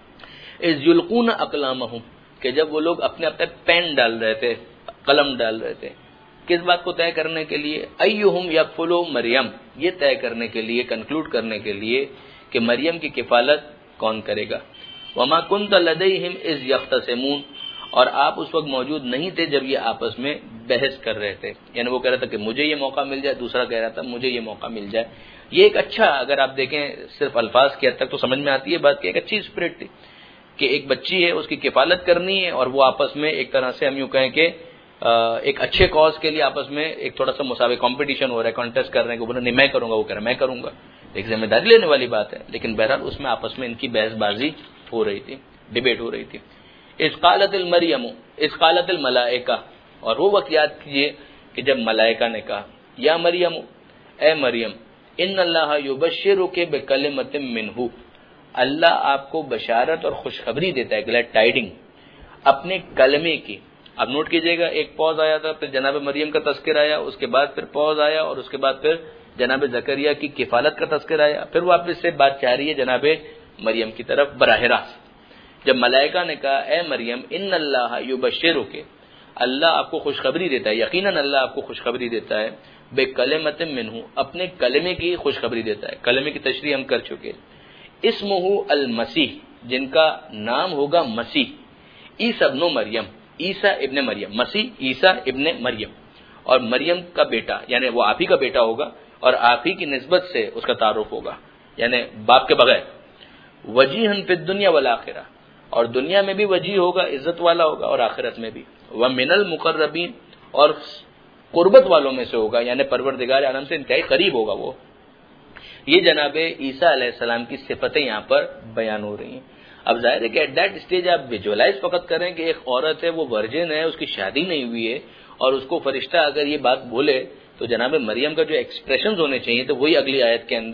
اذ یلقون اقلامہم، کہ جب وہ لوگ اپنے پین ڈال رہے تھے، قلم ڈال رہے تھے، کس بات کو طے کرنے کے لیے؟ ایہم یکفل مریم، یہ طے کرنے کے لیے، کنکلوڈ کرنے کے لیے کہ مریم کی کفالت کون کرے گا. وما کنت لدیہم اذ یختصمون، اور آپ اس وقت موجود نہیں تھے جب یہ آپس میں بحث کر رہے تھے. یعنی وہ کہہ رہا تھا کہ مجھے یہ موقع مل جائے، دوسرا کہہ رہا تھا مجھے یہ موقع مل جائے. یہ ایک اچھا، اگر آپ دیکھیں صرف الفاظ کی حد تک تو سمجھ میں آتی ہے بات کہ ایک اچھی اسپرٹ تھی کہ ایک بچی ہے، اس کی کفالت کرنی ہے، اور وہ آپس میں ایک طرح سے ہم یوں کہیں کہ ایک اچھے کاز کے لیے آپس میں ایک تھوڑا سا مساوی کمپٹیشن ہو رہا ہے، کانٹیسٹ کر رہے ہیں کہ نہیں میں کروں گا، وہ کہہ رہا ہے میں کروں گا. ایک ذمہ داری لینے والی بات ہے، لیکن بہرحال اس میں آپس میں ان کی بحث بازی ہو رہی تھی، ڈیبیٹ ہو رہی تھی. اذ قالت المریم اذ قالت الملائکہ، اور وہ وقت یاد کیجیے کہ جب ملائکہ نے کہا یا مریم، اے مریم، ان اللہ یبشرک بکلمۃ منہ، اللہ آپ کو بشارت اور خوشخبری دیتا ہے، گلیڈ ٹائڈنگ، اپنے کلمے کی. اب نوٹ کیجئے گا، ایک پوز آیا تھا، پھر جناب مریم کا تذکر آیا، اس کے بعد پھر پوز آیا، اور اس کے بعد پھر جناب زکریا کی کفالت کا تذکر آیا، پھر واپس سے بات جاری ہے جناب مریم کی طرف براہ راست. جب ملائکہ نے کہا اے مریم ان اللہ یبشرک، اللہ آپ کو خوشخبری دیتا ہے، یقیناً اللہ آپ کو خوشخبری دیتا ہے، بے کلمۃ منہ، اپنے کلمے کی خوشخبری دیتا ہے. کلمے کی تشریح ہم کر چکے. اسمہ المسیح، جن کا نام ہوگا مسیح، عیسی ابن مریم، عیسیٰ ابن مریم، مسیح عیسیٰ ابن مریم، اور مریم کا بیٹا، یعنی وہ آپ ہی کا بیٹا ہوگا اور آپ ہی کی نسبت سے اس کا تعارف ہوگا، یعنی باپ کے بغیر. وجیہا فی الدنیا والآخرہ، اور دنیا میں بھی وجیح ہوگا، عزت والا ہوگا، اور آخرت میں بھی. ومن المقربین، اور قربت والوں میں سے ہوگا، یعنی پروردگار عالم سے انتہائی قریب ہوگا وہ. یہ جناب عیسیٰ علیہ السلام کی صفتیں یہاں پر بیان ہو رہی ہیں. اب ظاہر ہے کہ ایٹ دیٹ اسٹیج آپ ویژوالائز فقط کریں کہ ایک عورت ہے، وہ ورجن ہے، اس کی شادی نہیں ہوئی ہے، اور اس کو فرشتہ اگر یہ بات بولے تو جناب مریم کا جو ایکسپریشنز ہونے چاہیے تو وہی اگلی آیت کے اندر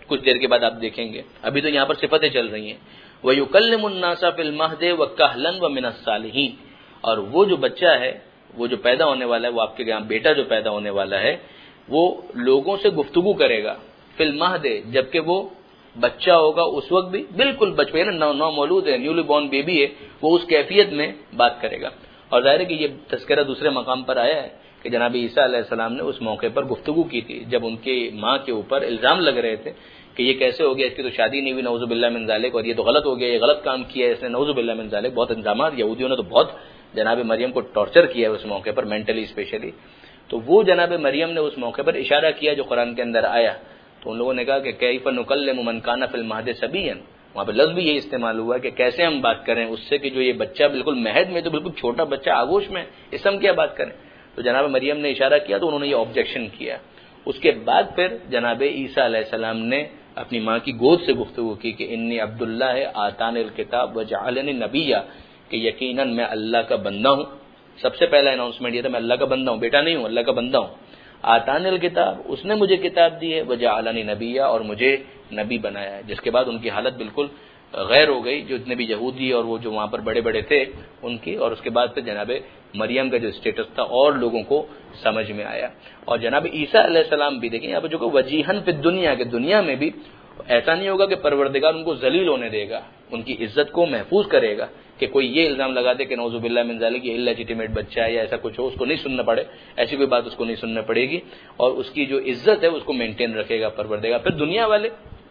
کچھ دیر کے بعد آپ دیکھیں گے، ابھی تو یہاں پر صفتیں چل رہی ہیں. وَيُكَلِّمُ النَّاسَ فِي الْمَهْدِ وَكَهْلًا وَمِنَ الصَّالِحِينَ، اور وہ جو بچہ ہے، وہ جو پیدا ہونے والا ہے، وہ آپ کے یہاں بیٹا جو پیدا ہونے والا ہے، وہ لوگوں سے گفتگو کرے گا. فی المہد، جبکہ وہ بچہ ہوگا اس وقت بھی بالکل بچپے نو مولود ہے، نیولی بورن بیبی ہے، وہ اس کیفیت میں بات کرے گا. اور ظاہر ہے کہ یہ تذکرہ دوسرے مقام پر آیا ہے کہ جناب عیسیٰ علیہ السلام نے اس موقع پر گفتگو کی تھی جب ان کی ماں کے اوپر الزام لگ رہے تھے کہ یہ کیسے ہو گیا، اس کی تو شادی نہیں ہوئی، نعوذ باللہ من ذالک، اور یہ تو غلط ہو گیا، یہ غلط کام کیا ہے اس نے، نعوذ باللہ من ذالک. بہت الزامات، یہودیوں نے تو بہت جناب مریم کو ٹارچر کیا ہے اس موقع پر، مینٹلی اسپیشلی. تو وہ جناب مریم نے اس موقع پر اشارہ کیا جو قرآن کے اندر آیا. تو ان لوگوں نے کہا کہ کیف نکلم من کان فی المہد صبیا، وہاں پہ لفظ بھی یہ استعمال ہوا کہ کیسے ہم بات کریں اس سے کہ جو یہ بچہ بالکل مہد میں، تو بالکل چھوٹا بچہ آغوش میں، اس سے ہم کیا بات کریں. تو جناب مریم نے اشارہ کیا تو انہوں نے یہ آبجیکشن کیا. اس کے بعد پھر جناب عیسیٰ علیہ السلام نے اپنی ماں کی گود سے گفتگو کی کہ انی عبداللہ آتانی الکتاب وجعلنی نبیا، کہ یقیناً میں اللہ کا بندہ ہوں. سب سے پہلا اناؤنسمنٹ یہ تھا میں اللہ کا بندہ ہوں، بیٹا نہیں ہوں، اللہ کا بندہ ہوں. آتانی الکتاب، اس نے مجھے کتاب دی ہے، وجعلنی نبیا، اور مجھے نبی بنایا ہے. جس کے بعد ان کی حالت بالکل غیر ہو گئی، جو اتنے بھی یہودی اور وہ جو وہاں پر بڑے بڑے تھے ان کی. اور اس کے بعد پھر جناب مریم کا جو اسٹیٹس تھا اور لوگوں کو سمجھ میں آیا. اور جناب عیسیٰ علیہ السلام بھی دیکھیں یہاں پہ جو کہ وجیہن فی الدنیا، کہ دنیا میں بھی ایسا نہیں ہوگا کہ پروردگار ان کو ذلیل ہونے دے گا، ان کی عزت کو محفوظ کرے گا کہ کوئی یہ الزام لگا دے کہ نعوذ باللہ من ذالک یہ اللیجیٹیمیٹ بچہ ہے یا ایسا کچھ ہو، اس کو نہیں سننا پڑے، ایسی کوئی بات اس کو نہیں سننا پڑے گی. اور اس کی جو عزت ہے اس کو مینٹین رکھے گا پروردگار. پھر دنیا والے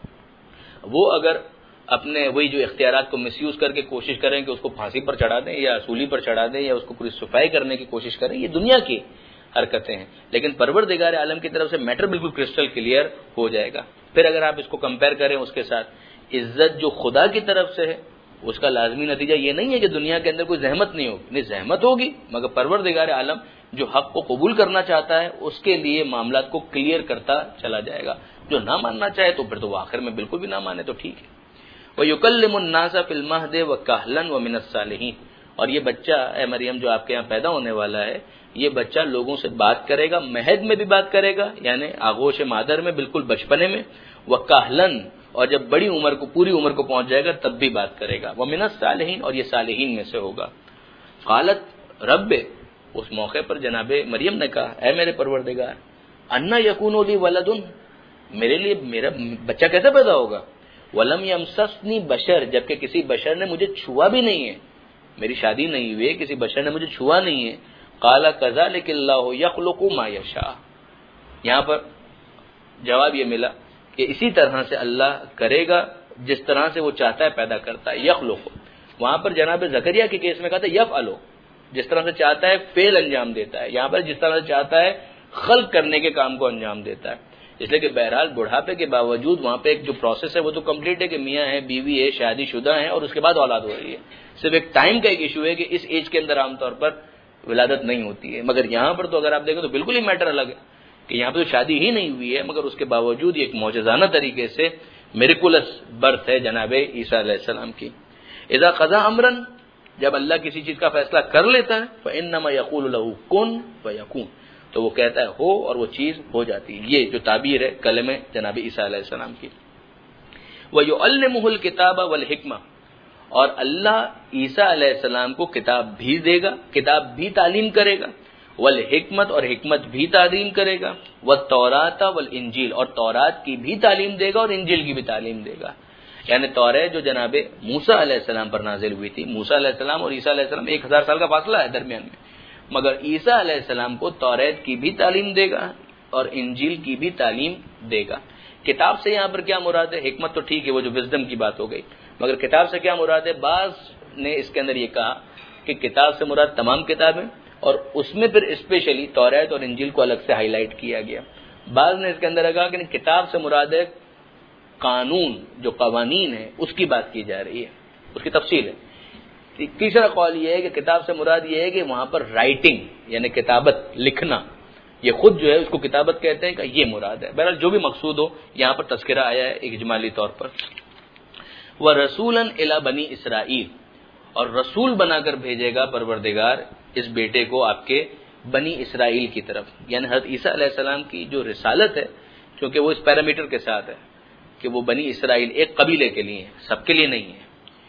وہ اگر اپنے وہی جو اختیارات کو مس یوز کر کے کوشش کریں کہ اس کو پھانسی پر چڑھا دیں یا سولی پر چڑھا دیں یا اس کو پوری صفائی کرنے کی کوشش کریں، یہ دنیا کی حرکتیں ہیں. لیکن پروردگار عالم کی طرف سے میٹر بالکل کرسٹل کلیئر ہو جائے گا. پھر اگر آپ اس کو کمپیئر کریں اس کے ساتھ، عزت جو خدا کی طرف سے ہے اس کا لازمی نتیجہ یہ نہیں ہے کہ دنیا کے اندر کوئی زحمت نہیں ہوگی، نہیں زحمت ہوگی، مگر پروردگار عالم جو حق کو قبول کرنا چاہتا ہے اس کے لیے معاملات کو کلیئر کرتا چلا جائے گا. جو نہ ماننا چاہے تو پھر تو وہ آخر میں بالکل بھی نہ مانے تو ٹھیک ہے. وَيُكَلِّمُ النَّاسَ فِي الْمَهْدِ وَكَهْلًا وَمِنَ الصَّالِحِينَ، اور یہ بچہ اے مریم جو آپ کے یہاں پیدا ہونے والا ہے، یہ بچہ لوگوں سے بات کرے گا، مہد میں بھی بات کرے گا یعنی آغوش مادر میں، بالکل بچپنے میں، وَكَهْلًا، اور جب بڑی عمر کو، پوری عمر کو پہنچ جائے گا تب بھی بات کرے گا. وَمِنَ الصَّالِحِينَ، اور یہ صالحین میں سے ہوگا. قالت رب، اس موقع پر جناب مریم نے کہا اے میرے پروردگار، انا یکون لی ولد، میرے لیے میرا بچہ کیسے پیدا ہوگا؟ ولم یمسسنی بشر، جبکہ کسی بشر نے مجھے چھوا بھی نہیں ہے، میری شادی نہیں ہوئی ہے، کسی بشر نے مجھے چھوا نہیں ہے. قال کذلک اللہ یخلق ما یشاء، یہاں پر جواب یہ ملا کہ اسی طرح سے اللہ کرے گا جس طرح سے وہ چاہتا ہے پیدا کرتا ہے. یخلق، وہاں پر جناب زکریا کے کیس میں کہا تھا یفعلو، جس طرح سے چاہتا ہے فعل انجام دیتا ہے. یہاں پر جس طرح سے چاہتا ہے خلق کرنے کے کام کو انجام دیتا ہے. اس لیے کہ بہرحال بڑھاپے کے باوجود وہاں پہ ایک جو پروسیس ہے وہ تو کمپلیٹ ہے کہ میاں ہے، بیوی ہے، شادی شدہ ہیں اور اس کے بعد اولاد ہو رہی ہے. صرف ایک ٹائم کا ایک ایشو ہے کہ اس ایج کے اندر عام طور پر ولادت نہیں ہوتی ہے. مگر یہاں پر تو اگر آپ دیکھیں تو بالکل ہی میٹر الگ ہے کہ یہاں پہ تو شادی ہی نہیں ہوئی ہے، مگر اس کے باوجود ایک معجزانہ طریقے سے میریکولس برتھ ہے جناب عیسیٰ علیہ السلام کی. اذا قضا امرا، جب اللہ کسی چیز کا فیصلہ کر لیتا ہے، فانما یقول له کن فیکون، تو وہ کہتا ہے ہو اور وہ چیز ہو جاتی ہے. یہ جو تعبیر ہے کلمہ جناب عیسیٰ علیہ السلام کی. وَيُعَلِّمُهُ الْكِتَابَ وَالْحِکْمَةَ، اور اللہ عیسیٰ علیہ السلام کو کتاب بھی دے گا، کتاب بھی تعلیم کرے گا، والحکمت، اور حکمت بھی تعلیم کرے گا، والتوراۃ والانجیل، اور تورات کی بھی تعلیم دے گا اور انجیل کی بھی تعلیم دے گا. یعنی توریت جو جناب موسیٰ علیہ السلام پر نازل ہوئی تھی، موسیٰ علیہ السلام اور عیسیٰ علیہ السلام 1000 سال کا فاصلہ ہے درمیان میں، مگر عیسیٰ علیہ السلام کو توریت کی بھی تعلیم دے گا اور انجیل کی بھی تعلیم دے گا. کتاب سے یہاں پر کیا مراد ہے؟ حکمت تو ٹھیک ہے، وہ جو وزڈم کی بات ہو گئی، مگر کتاب سے کیا مراد ہے؟ بعض نے اس کے اندر یہ کہا کہ کتاب سے مراد تمام کتابیں، اور اس میں پھر اسپیشلی توریت اور انجیل کو الگ سے ہائی لائٹ کیا گیا. بعض نے اس کے اندر کہا کہ کتاب سے مراد ہے قانون، جو قوانین ہے اس کی بات کی جا رہی ہے، اس کی تفصیل ہے. تیسرا قول یہ ہے کہ کتاب سے مراد یہ ہے کہ وہاں پر رائٹنگ یعنی کتابت، لکھنا، یہ خود جو ہے اس کو کتابت کہتے ہیں، کہ یہ مراد ہے. بہرحال جو بھی مقصود ہو، یہاں پر تذکرہ آیا ہے اجمالی طور پر. وَرَسُولًا إِلَى بَنِي إِسْرَائِيل، اور رسول بنا کر بھیجے گا پروردگار اس بیٹے کو آپ کے بنی اسرائیل کی طرف. یعنی حضرت عیسیٰ علیہ السلام کی جو رسالت ہے، چونکہ وہ اس پیرامیٹر کے ساتھ ہے کہ وہ بنی اسرائیل ایک قبیلے کے لیے ہیں، سب کے لیے نہیں ہے.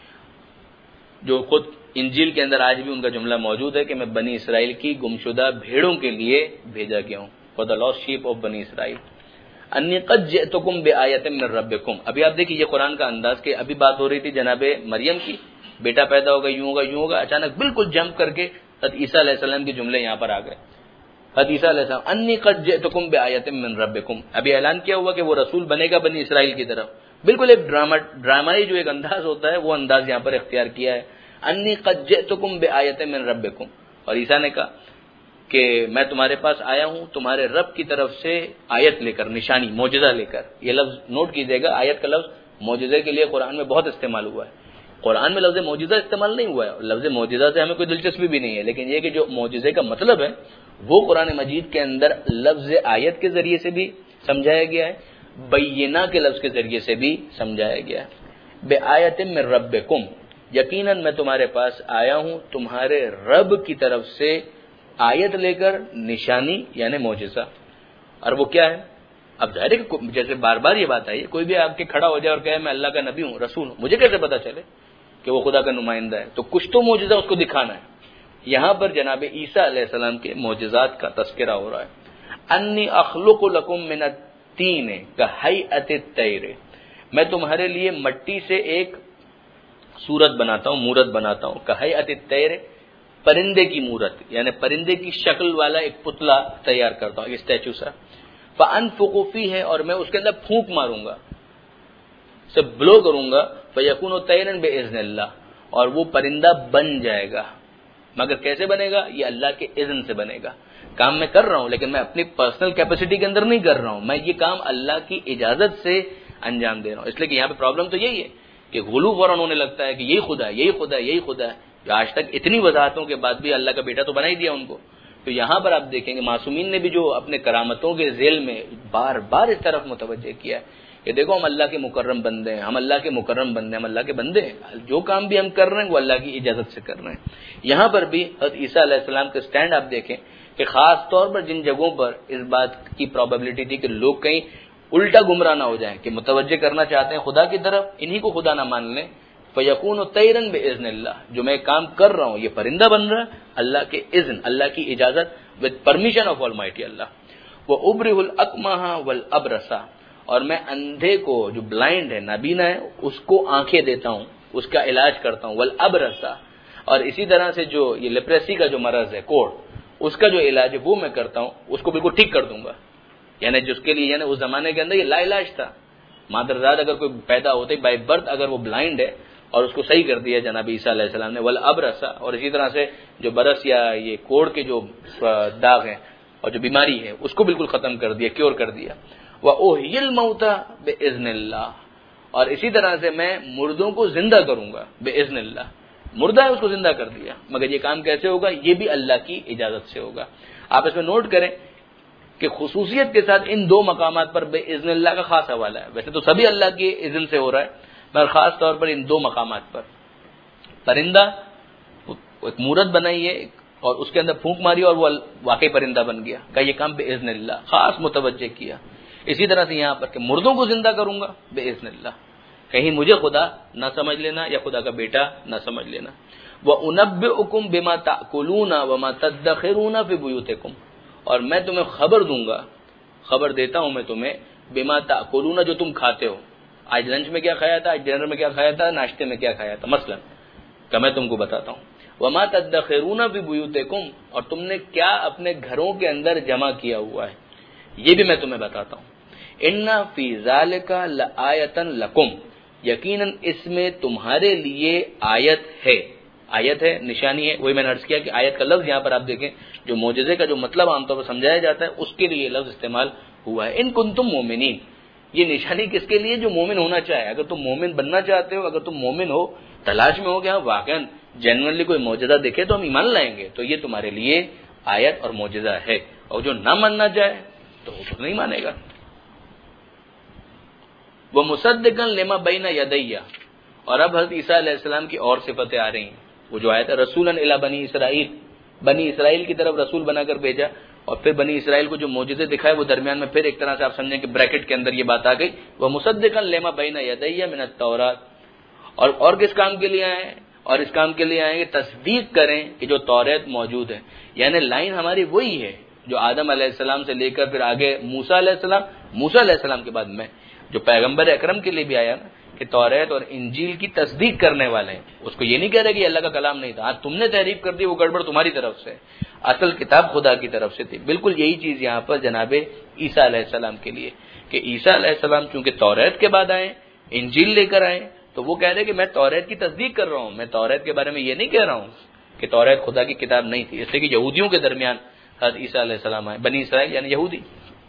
جو خود انجیل کے اندر آج بھی ان کا جملہ موجود ہے کہ میں بنی اسرائیل کی گمشدہ بھیڑوں کے لیے بھیجا گیا ہوں، for the lost sheep of بنی اسرائیل. انی قد جئتکم بآیۃ من ربکم. ابھی آپ دیکھیے یہ قرآن کا انداز کہ ابھی بات ہو رہی تھی جناب مریم کی، بیٹا پیدا ہوگا، یوں ہوگا یوں ہوگا، اچانک بالکل جمپ کر کے حضرت عیسیٰ علیہ السلام کے جملے یہاں پر آ گئے. حضرت عیسیٰ علیہ السلام انی قد جئتکم بآیۃ من ربکم، ابھی اعلان کیا ہوا کہ وہ رسول بنے گا بنی اسرائیل کی طرف. بالکل ایک ڈرامائی جو ایک انداز ہوتا ہے وہ انداز یہاں پر اختیار کیا ہے. انی قد جئتکم بآیۃ من ربکم. اور عیسیٰ نے کہا کہ میں تمہارے پاس آیا ہوں تمہارے رب کی طرف سے آیت لے کر، نشانی، معجزہ لے کر. یہ لفظ نوٹ کیجئے گا، آیت کا لفظ معجزے کے لیے قرآن میں بہت استعمال ہوا ہے. قرآن میں لفظ معجزہ استعمال نہیں ہوا ہے، لفظ معجزہ سے ہمیں کوئی دلچسپی بھی نہیں ہے، لیکن یہ کہ جو معجزے کا مطلب ہے وہ قرآن مجید کے اندر لفظ آیت کے ذریعے سے بھی سمجھایا گیا ہے، بینہ کے لفظ کے ذریعے سے بھی سمجھایا گیا ہے. بآیۃ من ربکم، یقیناً میں تمہارے پاس آیا ہوں تمہارے رب کی طرف سے آیت لے کر، نشانی یعنی معجزہ. اور وہ کیا ہے؟ اب ظاہر ہے کہ جیسے بار بار یہ بات آئی ہے، کوئی بھی آپ کے کھڑا ہو جائے اور کہے میں اللہ کا نبی ہوں، رسول ہوں، مجھے کیسے پتا چلے کہ وہ خدا کا نمائندہ ہے؟ تو کچھ تو معجزہ اس کو دکھانا ہے. یہاں پر جناب عیسیٰ علیہ السلام کے معجزات کا تذکرہ ہو رہا ہے. انی اخلق لکم من الطین کہیئۃ الطیر، میں تمہارے لیے مٹی سے ایک صورت بناتا ہوں، مورت بناتا ہوں. کہیئۃ الطیر، پرندے کی مورت، یعنی پرندے کی شکل والا ایک پتلا تیار کرتا ہوں، ایک اسٹیچو سا. فانفخ فیہ، اور میں اس کے اندر پھونک ماروں گا، سے بلو کروں گا. فیکون طیرا باذن اللہ، اور وہ پرندہ بن جائے گا. مگر کیسے بنے گا؟ یہ اللہ کے اذن سے بنے گا. کام میں کر رہا ہوں لیکن میں اپنی پرسنل کیپیسٹی کے اندر نہیں کر رہا ہوں، میں یہ کام اللہ کی اجازت سے انجام دے رہا ہوں. اس لیے کہ یہاں پہ پرابلم تو یہی ہے کہ غلو فوراً ہونے لگتا ہے کہ یہی خدا ہے، یہی خدا ہے، یہی خدا ہے. جو آج تک اتنی وضاحتوں کے بعد بھی اللہ کا بیٹا تو بنا ہی دیا ان کو. تو یہاں پر آپ دیکھیں گے معصومین نے بھی جو اپنے کرامتوں کے ذیل میں بار بار اس طرف متوجہ کیا ہے کہ دیکھو ہم اللہ کے مکرم بندے ہیں، ہم اللہ کے مکرم بندے ہیں، ہم اللہ کے بندے ہیں، جو کام بھی ہم کر رہے ہیں وہ اللہ کی اجازت سے کر رہے ہیں. یہاں پر بھی حضرت عیسیٰ علیہ السلام کا سٹینڈ آپ دیکھیں کہ خاص طور پر جن جگہوں پر اس بات کی پرابیبلٹی تھی کہ لوگ کہیں الٹا گمراہ نہ ہو جائیں، کہ متوجہ کرنا چاہتے ہیں خدا کی طرف، انہی کو خدا نہ مان لیں. فیکون طیرا باذن اللہ، جو میں کام کر رہا ہوں یہ پرندہ بن رہا ہے اللہ کے اذن، اللہ کی اجازت، with permission of Almighty اللہ. وَأُبْرِئُ الْأَكْمَحَ وَالْأَبْرَصَ، اور میں اندھے کو جو بلائنڈ ہے، نابینا ہے، اس کو آنکھیں دیتا ہوں، اس کا علاج کرتا ہوں. وَالْأَبْرَصَ، اور اسی طرح سے جو یہ لیپریسی کا جو مرض ہے، کوڑ، اس کا جو علاج ہے وہ میں کرتا ہوں، اس کو بالکل ٹھیک کر دوں گا. یعنی جس کے لیے یعنی اس زمانے کے اندر یہ لا علاج تھا. مادرزاد اگر کوئی پیدا ہوتے بائی برتھ اگر وہ بلائنڈ ہے اور اس کو صحیح کر دیا جناب عیسیٰ علیہ السلام نے. والابرص، اور اسی طرح سے جو برس یا یہ کوڑ کے جو داغ ہیں اور جو بیماری ہے اس کو بالکل ختم کر دیا، کیور کر دیا. وَأُحْيِي الْمَوْتَى بِإِذْنِ اللَّهِ، اور اسی طرح سے میں مردوں کو زندہ کروں گا بِإِذْنِ اللَّهِ. مردہ ہے اس کو زندہ کر دیا، مگر یہ کام کیسے ہوگا؟ یہ بھی اللہ کی اجازت سے ہوگا. آپ اس میں نوٹ کریں کہ خصوصیت کے ساتھ ان دو مقامات پر بِإِذْنِ اللَّهِ کا خاص حوالہ ہے. ویسے تو سبھی اللہ کے اذن سے ہو رہا ہے، مگر خاص طور پر ان دو مقامات پر. پرندہ ایک مورت بنائی ہے اور اس کے اندر پھونک ماری اور وہ واقعی پرندہ بن گیا، کہ یہ کام بِإِذْنِ اللَّهِ خاص متوجہ کیا. اسی طرح سے یہاں پر کہ مردوں کو زندہ کروں گا بِإِذْنِ اللَّهِ، کہیں مجھے خدا نہ سمجھ لینا یا خدا کا بیٹا نہ سمجھ لینا. وَأُنَبِّئُكُم بِمَا تَأْكُلُونَ وَمَا تَدَّخِرُونَ فِي بُيُوتِكُمْ، اور میں تمہیں خبر دوں گا، خبر دیتا ہوں میں تمہیں، بِمَا تَأْكُلُونَ، جو تم کھاتے ہو. آج لنچ میں کیا کھایا تھا، آج ڈنر میں کیا کھایا تھا، ناشتے میں کیا کھایا تھا مثلا، کہ میں تم کو بتاتا ہوں. وَمَا تَدَّخِرُونَ فِي بُيُوتِكُمْ، اور تم نے کیا اپنے گھروں کے اندر جمع کیا ہوا ہے یہ بھی میں تمہیں بتاتا ہوں. اِنَّ فِي ذَلِكَ لَآیَةً لَكُمْ، یقیناً اس میں تمہارے لیے آیت ہے. آیت ہے، نشانی ہے. وہی میں نے عرض کیا کہ آیت کا لفظ یہاں پر آپ دیکھیں جو معجزے کا جو مطلب عام طور پر سمجھایا جاتا ہے اس کے لیے یہ لفظ استعمال ہوا ہے. ان کنتم مومنین، یہ نشانی کس کے لیے؟ جو مومن ہونا چاہے. اگر تم مومن بننا چاہتے ہو، اگر تم مومن ہو، تلاش میں ہو کہ ہاں واقعا جنرلی کوئی معجزہ دیکھے تو ہم ایمان لائیں گے، تو یہ تمہارے لیے آیت اور معجزہ ہے. اور جو نہ ماننا چاہے تو وہ تو نہیں مانے گا. وہ مصدقا لما بین یدیہ، اور اب حضرت عیسیٰ علیہ السلام کی اور صفتیں آ رہی ہیں. وہ جو آیت ہے رسولا الی بنی اسرائیل، بنی اسرائیل کی طرف رسول بنا کر بھیجا. اور پھر بنی اسرائیل کو جو معجزے دکھائے وہ درمیان میں پھر ایک طرح سے آپ سمجھیں کہ بریکٹ کے اندر یہ بات آ گئی، وہ مصدقا لما بین یدی من التورات، اور کس کام کے لیے آئے ہیں؟ اور اس کام کے لیے آئیں کہ تصدیق کریں کہ جو توریت موجود ہے، یعنی لائن ہماری وہی ہے جو آدم علیہ السلام سے لے کر پھر آگے موسیٰ علیہ السلام، موسیٰ علیہ السلام کے بعد میں جو پیغمبر اکرم کے لیے بھی آیا نا کہ توریت اور انجیل کی تصدیق کرنے والے ہیں، اس کو یہ نہیں کہہ رہے کہ یہ اللہ کا کلام نہیں تھا، تم نے تحریف کر دی، وہ گڑبڑ تمہاری طرف سے، اصل کتاب خدا کی طرف سے تھی۔ بالکل یہی چیز یہاں پر جناب عیسیٰ علیہ السلام کے لیے کہ عیسیٰ علیہ السلام چونکہ توریت کے بعد آئے، انجیل لے کر آئے، تو وہ کہہ رہے کہ میں توریت کی تصدیق کر رہا ہوں، میں توریت کے بارے میں یہ نہیں کہہ رہا ہوں کہ توریت خدا کی کتاب نہیں تھی، اس لیے کہ یہودیوں کے درمیان حضرت عیسیٰ علیہ السلام آئے، بنی اسرائیل یعنی یہودی۔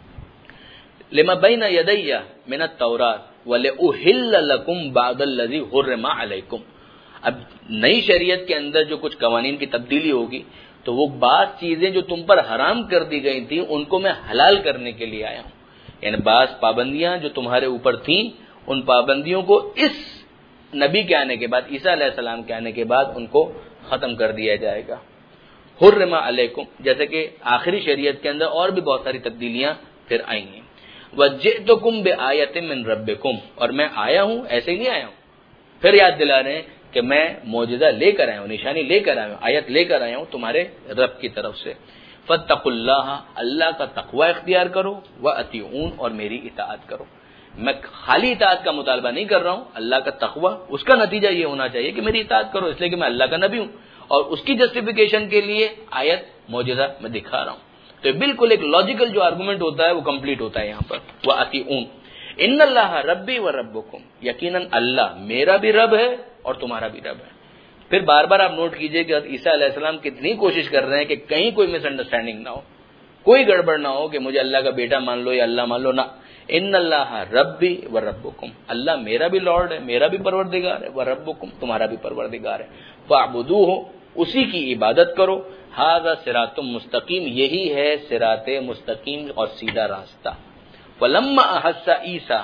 لما بین یدی من التورات ولأحل لکم بعض الذی حرم علیکم، اب نئی شریعت کے اندر جو کچھ قوانین کی تبدیلی ہوگی تو وہ بعض چیزیں جو تم پر حرام کر دی گئی تھیں ان کو میں حلال کرنے کے لیے آیا ہوں، یعنی بعض پابندیاں جو تمہارے اوپر تھیں ان پابندیوں کو اس نبی کے آنے کے بعد، عیسیٰ علیہ السلام کے آنے کے بعد ان کو ختم کر دیا جائے گا۔ حرم علیکم، جیسے کہ آخری شریعت کے اندر اور بھی بہت ساری تبدیلیاں پھر آئی ہیں۔ وجئتکم بآیۃ من ربکم، اور میں آیا ہوں، ایسے ہی نہیں آیا ہوں، پھر یاد دلا رہے ہیں کہ میں معجزہ لے کر آیا ہوں، نشانی لے کر آیا ہوں، آیت لے کر آیا ہوں تمہارے رب کی طرف سے۔ فاتقوا اللہ، اللہ کا تقوی اختیار کرو، واطیعون، اور میری اطاعت کرو۔ میں خالی اطاعت کا مطالبہ نہیں کر رہا ہوں، اللہ کا تقوی، اس کا نتیجہ یہ ہونا چاہیے کہ میری اطاعت کرو، اس لیے کہ میں اللہ کا نبی ہوں، اور اس کی جسٹیفیکیشن کے لیے آیت معجزہ میں دکھا رہا ہوں۔ تو بالکل ایک لاجیکل جو آرگومنٹ ہوتا ہے وہ کمپلیٹ ہوتا ہے یہاں پر۔ وَأَطِيعُونَ ان اللہ ربی و ربکم، یقیناً اللہ میرا بھی رب ہے اور تمہارا بھی رب ہے۔ پھر بار بار آپ نوٹ کیجئے کہ عیسیٰ علیہ السلام کتنی کوشش کر رہے ہیں کہ کہیں کوئی مس انڈرسٹینڈنگ نہ ہو، کوئی گڑبڑ نہ ہو کہ مجھے اللہ کا بیٹا مان لو یا اللہ مان لو، نہ، ان اللہ ربی و ربکم، اللہ میرا بھی لارڈ ہے، میرا بھی پروردگار ہے، و ربکم، تمہارا بھی پروردگار ہے، فاعبدوہ، اسی کی عبادت کرو، ھذا صراط مستقیم، یہی ہے صراط مستقیم اور سیدھا راستہ۔ وَلَمَّا أَحَسَّ عِیسیٰ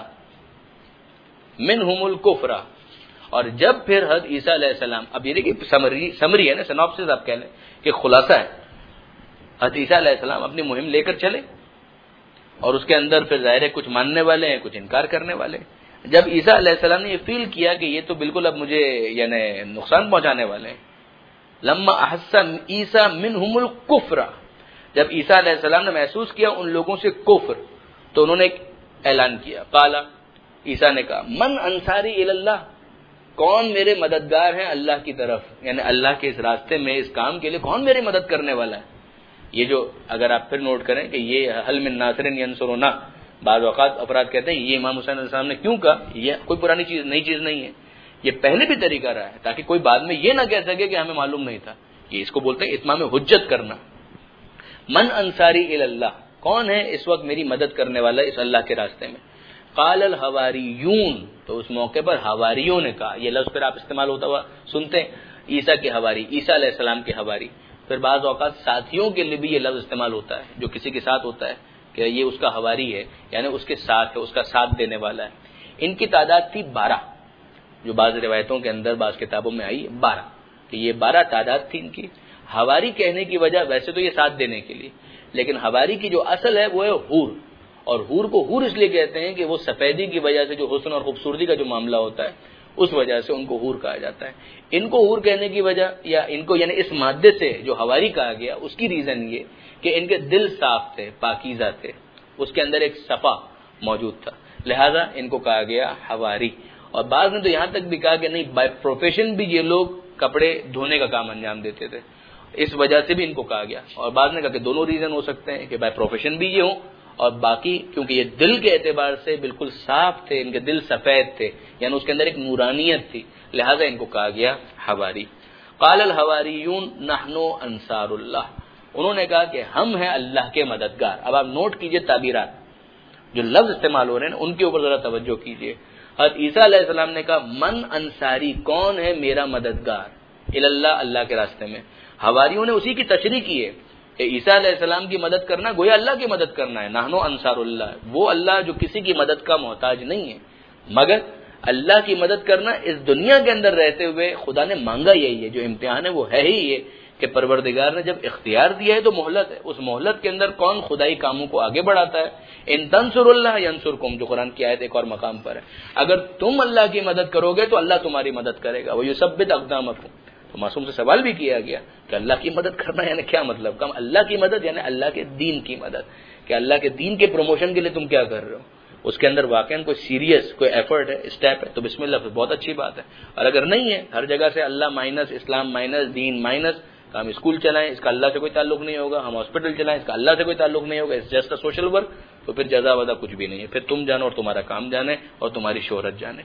مِنْهُمُ الْكُفْرَ، اور جب پھر حضرت عیسیٰ علیہ السلام، اب یہ دیکھیں سمری ہے نا، سناپسس آپ کہہ لیں کہ خلاصہ ہے، حضرت عیسیٰ علیہ السلام اپنی مہم لے کر چلے اور اس کے اندر پھر ظاہر ہے کچھ ماننے والے ہیں، کچھ انکار کرنے والے ہیں۔ جب عیسیٰ علیہ السلام نے یہ فیل کیا کہ یہ تو بالکل اب مجھے یعنی نقصان پہنچانے والے ہیں، لما احس عیسیٰ منہم الکفر، جب عیسیٰ علیہ السلام نے محسوس کیا ان لوگوں سے کفر، تو انہوں نے ایک اعلان کیا، قال، عیسیٰ نے کہا، من انصاری الی اللہ، کون میرے مددگار ہیں اللہ کی طرف، یعنی اللہ کے اس راستے میں اس کام کے لیے کون میری مدد کرنے والا ہے۔ یہ جو اگر آپ پھر نوٹ کریں کہ یہ حل من ناصر ینصرنا، بعض اوقات افراد کہتے ہیں یہ امام حسین علیہ السلام نے کیوں کہا، یہ کوئی پرانی چیز نئی چیز نہیں ہے، یہ پہلے بھی طریقہ رہا ہے تاکہ کوئی بعد میں یہ نہ کہہ سکے کہ ہمیں معلوم نہیں تھا، یہ اس کو بولتے ہیں اتمام حجت کرنا۔ من انصاری الی اللہ، کون ہے اس وقت میری مدد کرنے والا اس اللہ کے راستے میں؟ قال الحواریون، تو اس موقع پر حواریوں نے کہا، یہ لفظ پھر آپ استعمال ہوتا ہوا سنتے ہیں، عیسیٰ کے حواری، عیسیٰ علیہ السلام کے حواری، پھر بعض اوقات ساتھیوں کے لیے بھی یہ لفظ استعمال ہوتا ہے، جو کسی کے ساتھ ہوتا ہے کہ یہ اس کا حواری ہے، یعنی اس کے ساتھ ہے، اس کا ساتھ دینے والا ہے۔ ان کی تعداد تھی 12، جو بعض روایتوں کے اندر بعض کتابوں میں آئی 12، کہ یہ 12 تعداد تھی ان کی۔ حواری کہنے کی وجہ ویسے تو یہ ساتھ دینے کے لیے، لیکن حواری کی جو اصل ہے وہ ہے حور، اور حور کو حور اس لیے کہتے ہیں کہ وہ سفیدی کی وجہ سے جو حسن اور خوبصورتی کا جو معاملہ ہوتا ہے اس وجہ سے ان کو حور کہا جاتا ہے۔ ان کو حور کہنے کی وجہ یا ان کو یعنی اس مادے سے جو حواری کہا گیا اس کی ریزن یہ کہ ان کے دل صاف تھے، پاکیزہ تھے، اس کے اندر ایک صفا موجود تھا، لہذا ان کو کہا گیا حواری۔ اور بعض نے تو یہاں تک بھی کہا کہ نہیں، بائی پروفیشن بھی یہ لوگ کپڑے دھونے کا کام انجام دیتے تھے، اس وجہ سے بھی ان کو کہا گیا۔ اور بعض نے کہا کہ دونوں ریزن ہو سکتے ہیں کہ بائی پروفیشن بھی یہ ہوں، اور باقی کیونکہ یہ دل کے اعتبار سے بالکل صاف تھے، ان کے دل سفید تھے، یعنی اس کے اندر ایک نورانیت تھی، لہذا ان کو کہا گیا حواری۔ قال الحواریون نحن انصار اللہ، انہوں نے کہا کہ ہم ہیں اللہ کے مددگار۔ اب آپ نوٹ کیجئے تعبیرات، جو لفظ استعمال ہو رہے ہیں ان کے اوپر ذرا توجہ کیجئے۔ حضرت عیسیٰ علیہ السلام نے کہا من انصاری، کون ہے میرا مددگار، اللہ، اللہ کے راستے میں۔ حواریوں نے اسی کی تشریح کی ہے کہ عیسیٰ علیہ السلام کی مدد کرنا گویا اللہ کی مدد کرنا ہے، نحنو انصار اللہ، وہ اللہ جو کسی کی مدد کا محتاج نہیں ہے، مگر اللہ کی مدد کرنا اس دنیا کے اندر رہتے ہوئے خدا نے مانگا یہی ہے، جو امتحان ہے وہ ہے ہی یہ کہ پروردگار نے جب اختیار دیا ہے تو مہلت ہے، اس مہلت کے اندر کون خدائی کاموں کو آگے بڑھاتا ہے؟ ان تنصروا اللہ ینصرکم، جو قرآن کی آیت ایک اور مقام پر ہے، اگر تم اللہ کی مدد کرو گے تو اللہ تمہاری مدد کرے گا، وَيُثَبِّتْ أَقْدَامَكُمْ۔ تو معصوم سے سوال بھی کیا گیا کہ اللہ کی مدد کرنا یعنی کیا مطلب؟ کم اللہ کی مدد یعنی اللہ کے دین کی مدد، کہ اللہ کے دین کے پروموشن کے لیے تم کیا کر رہے ہو، اس کے اندر واقعاً کوئی سیریس کوئی ایفرٹ ہے، اسٹیپ ہے، تو بسم اللہ بہت اچھی بات ہے۔ اور اگر نہیں ہے، ہر جگہ سے اللہ مائنس، اسلام مائنس، دین مائنس، ہم اسکول چلائیں اس کا اللہ سے کوئی تعلق نہیں ہوگا، ہم ہاسپٹل چلائیں اس کا اللہ سے کوئی تعلق نہیں ہوگا، it's just a social work, تو پھر جزا ودا کچھ بھی نہیں ہے، پھر تم جانو اور تمہارا کام جانے اور تمہاری شہرت جانے۔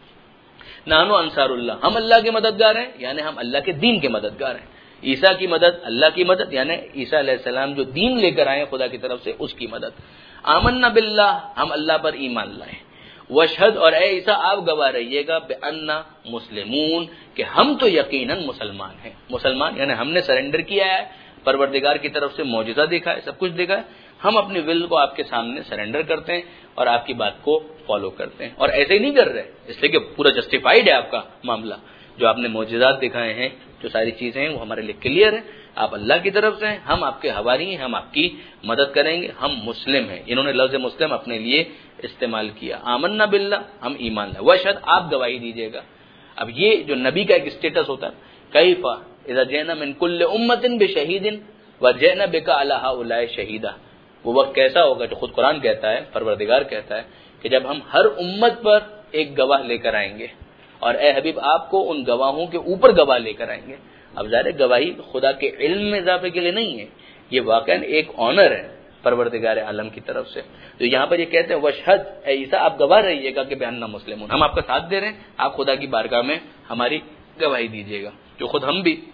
نانو انصار اللہ، ہم اللہ کے مددگار ہیں، یعنی ہم اللہ کے دین کے مددگار ہیں۔ عیسیٰ کی مدد اللہ کی مدد، یعنی عیسیٰ علیہ السلام جو دین لے کر آئے خدا کی طرف سے اس کی مدد۔ آمنا باللہ، ہم اللہ پر ایمان لائے۔ واشہد، اور اے عیسیٰ آپ گواہ رہیے گا، بأننا مسلمون، کہ ہم تو یقیناً مسلمان ہیں۔ مسلمان یعنی ہم نے سرنڈر کیا ہے، پروردگار کی طرف سے معجزہ دیکھا ہے، سب کچھ دیکھا ہے، ہم اپنی ول کو آپ کے سامنے سرنڈر کرتے ہیں اور آپ کی بات کو فالو کرتے ہیں۔ اور ایسے ہی نہیں کر رہے اس لیے کہ پورا جسٹیفائیڈ ہے آپ کا معاملہ، جو آپ نے معجزات دکھائے ہیں، جو ساری چیزیں ہیں وہ ہمارے لیے کلیئر ہے، آپ اللہ کی طرف سے ہیں، ہم آپ کے حواری ہیں، ہم آپ کی مدد کریں گے، ہم مسلم ہیں۔ انہوں نے لفظ مسلم اپنے لیے استعمال کیا۔ آمنا باللہ، ہم ایمان لائے۔ واشہد، آپ گواہی دیجیے گا۔ اب یہ جو نبی کا ایک اسٹیٹس ہوتا ہے، کیف اذا جئنا من کل امۃ بشہید وجئنا بک علی ہؤلاء شہیدا، وہ وقت کیسا ہوگا جو خود قرآن کہتا ہے، پروردگار کہتا ہے کہ جب ہم ہر امت پر ایک گواہ لے کر آئیں گے، اور اے حبیب آپ کو ان گواہوں کے اوپر گواہ لے کر آئیں گے۔ اب ظاہر گواہی خدا کے علم میں اضافے کے لیے نہیں ہے، یہ واقعاً ایک آنر ہے پروردگار عالم کی طرف سے۔ تو یہاں پر یہ کہتے ہیں واشہد، اے عیسیٰ آپ گواہ رہیے گا کہ بأننا مسلمون، ہم آپ کا ساتھ دے رہے ہیں، آپ خدا کی بارگاہ میں ہماری گواہی دیجیے گا۔ جو خود ہم بھی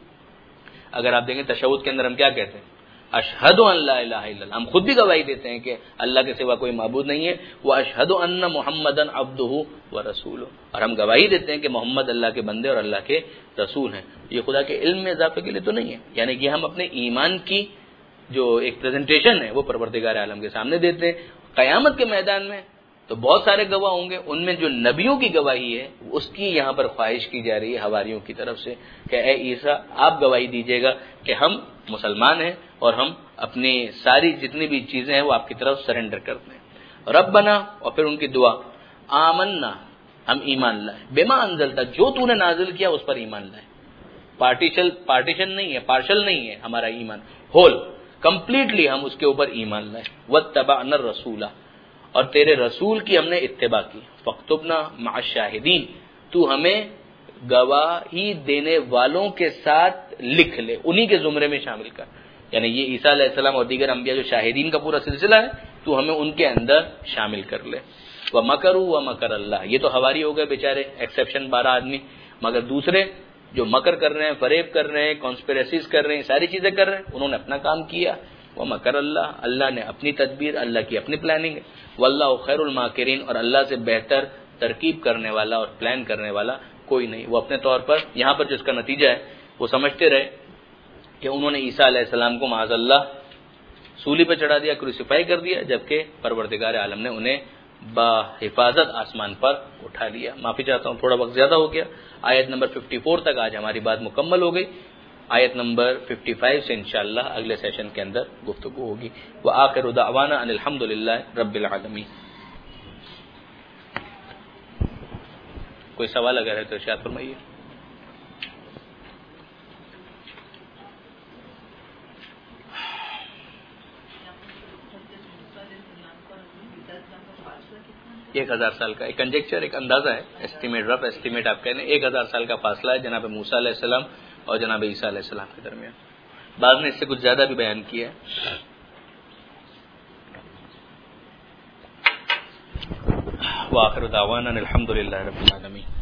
اگر آپ دیکھیں تشہد کے اندر ہم کیا کہتے ہیں؟ اشہد ان لا الہ الا اللہ، ہم خود بھی گواہی دیتے ہیں کہ اللہ کے سوا کوئی معبود نہیں ہے، واشہد ان محمدا عبدہ ورسولہ، اور ہم گواہی دیتے ہیں کہ محمد اللہ کے بندے اور اللہ کے رسول ہیں۔ یہ خدا کے علم میں اضافے کے لیے تو نہیں ہے، یعنی کہ ہم اپنے ایمان کی جو ایک پریزنٹیشن ہے وہ پروردگار عالم کے سامنے دیتے ہیں۔ قیامت کے میدان میں تو بہت سارے گواہ ہوں گے، ان میں جو نبیوں کی گواہی ہے اس کی یہاں پر خواہش کی جا رہی ہے حواریوں کی طرف سے کہ اے عیسیٰ آپ گواہی دیجیے گا کہ ہم مسلمان ہیں اور ہم اپنی ساری جتنی بھی چیزیں ہیں وہ آپ کی طرف سرنڈر کرتے ہیں۔ ربنا، اور پھر ان کی دعا، آمنا، ہم ایمان لائے، بما انزلتا، جو تو نے نازل کیا اس پر ایمان لائے۔ پارٹیشن نہیں ہے، پارشل نہیں ہے ہمارا ایمان، ہول کمپلیٹلی ہم اس کے اوپر ایمان لائے۔ واتبعنا الرسول، اور تیرے رسول کی ہم نے اتباع کی۔ فاکتبنا مع الشاہدین، تو ہمیں گواہی دینے والوں کے ساتھ لکھ لے، انہی کے زمرے میں شامل کر، یعنی یہ عیسیٰ علیہ السلام اور دیگر انبیاء جو شاہدین کا پورا سلسلہ ہے تو ہمیں ان کے اندر شامل کر لے۔ وَمَكَرُوا وَمَكَرَ اللَّهُ، یہ تو حواری ہو گئے بیچارے، ایکسیپشن 12 آدمی، مگر دوسرے جو مکر کر رہے ہیں، فریب کر رہے ہیں، کانسپیریسیز کر رہے ہیں، ساری چیزیں کر رہے ہیں، انہوں نے اپنا کام کیا۔ وَمَكَرَ اللَّهُ، اللہ نے اپنی تدبیر، اللہ کی اپنی پلاننگ ہے۔ وَاللَّهُ خَيْرُ الْمَاكِرِينَ، اور اللہ سے بہتر ترکیب کرنے والا اور پلان کرنے والا کوئی نہیں۔ وہ اپنے طور پر یہاں پر جس کا نتیجہ ہے وہ سمجھتے رہے کہ انہوں نے عیسیٰ علیہ السلام کو معاذ اللہ سولی پہ چڑھا دیا، کروسیفائی کر دیا، جبکہ پروردگار عالم نے انہیں بحفاظت آسمان پر اٹھا لیا۔ معافی چاہتا ہوں تھوڑا وقت زیادہ ہو گیا۔ آیت نمبر 54 تک آج ہماری بات مکمل ہو گئی، آیت نمبر 55 سے انشاءاللہ اگلے سیشن کے اندر گفتگو ہوگی۔ وآخر دعوانا ان الحمدللہ رب العالمین۔ کوئی سوال اگر ہے تو ارشاد فرمائیے۔ ایک 1000 سال کا ایک کنجیکچر، ایک اندازہ ہے، ایسٹیمیٹ، رف ایسٹیمیٹ آپ کہہ لیں، 1000 سال کا فاصلہ ہے جناب موسیٰ علیہ السلام اور جناب عیسیٰ علیہ السلام کے درمیان۔ بعض نے اس سے کچھ زیادہ بھی بیان کیا ہے۔ وآخر دعوانا الحمدللہ رب العالمین۔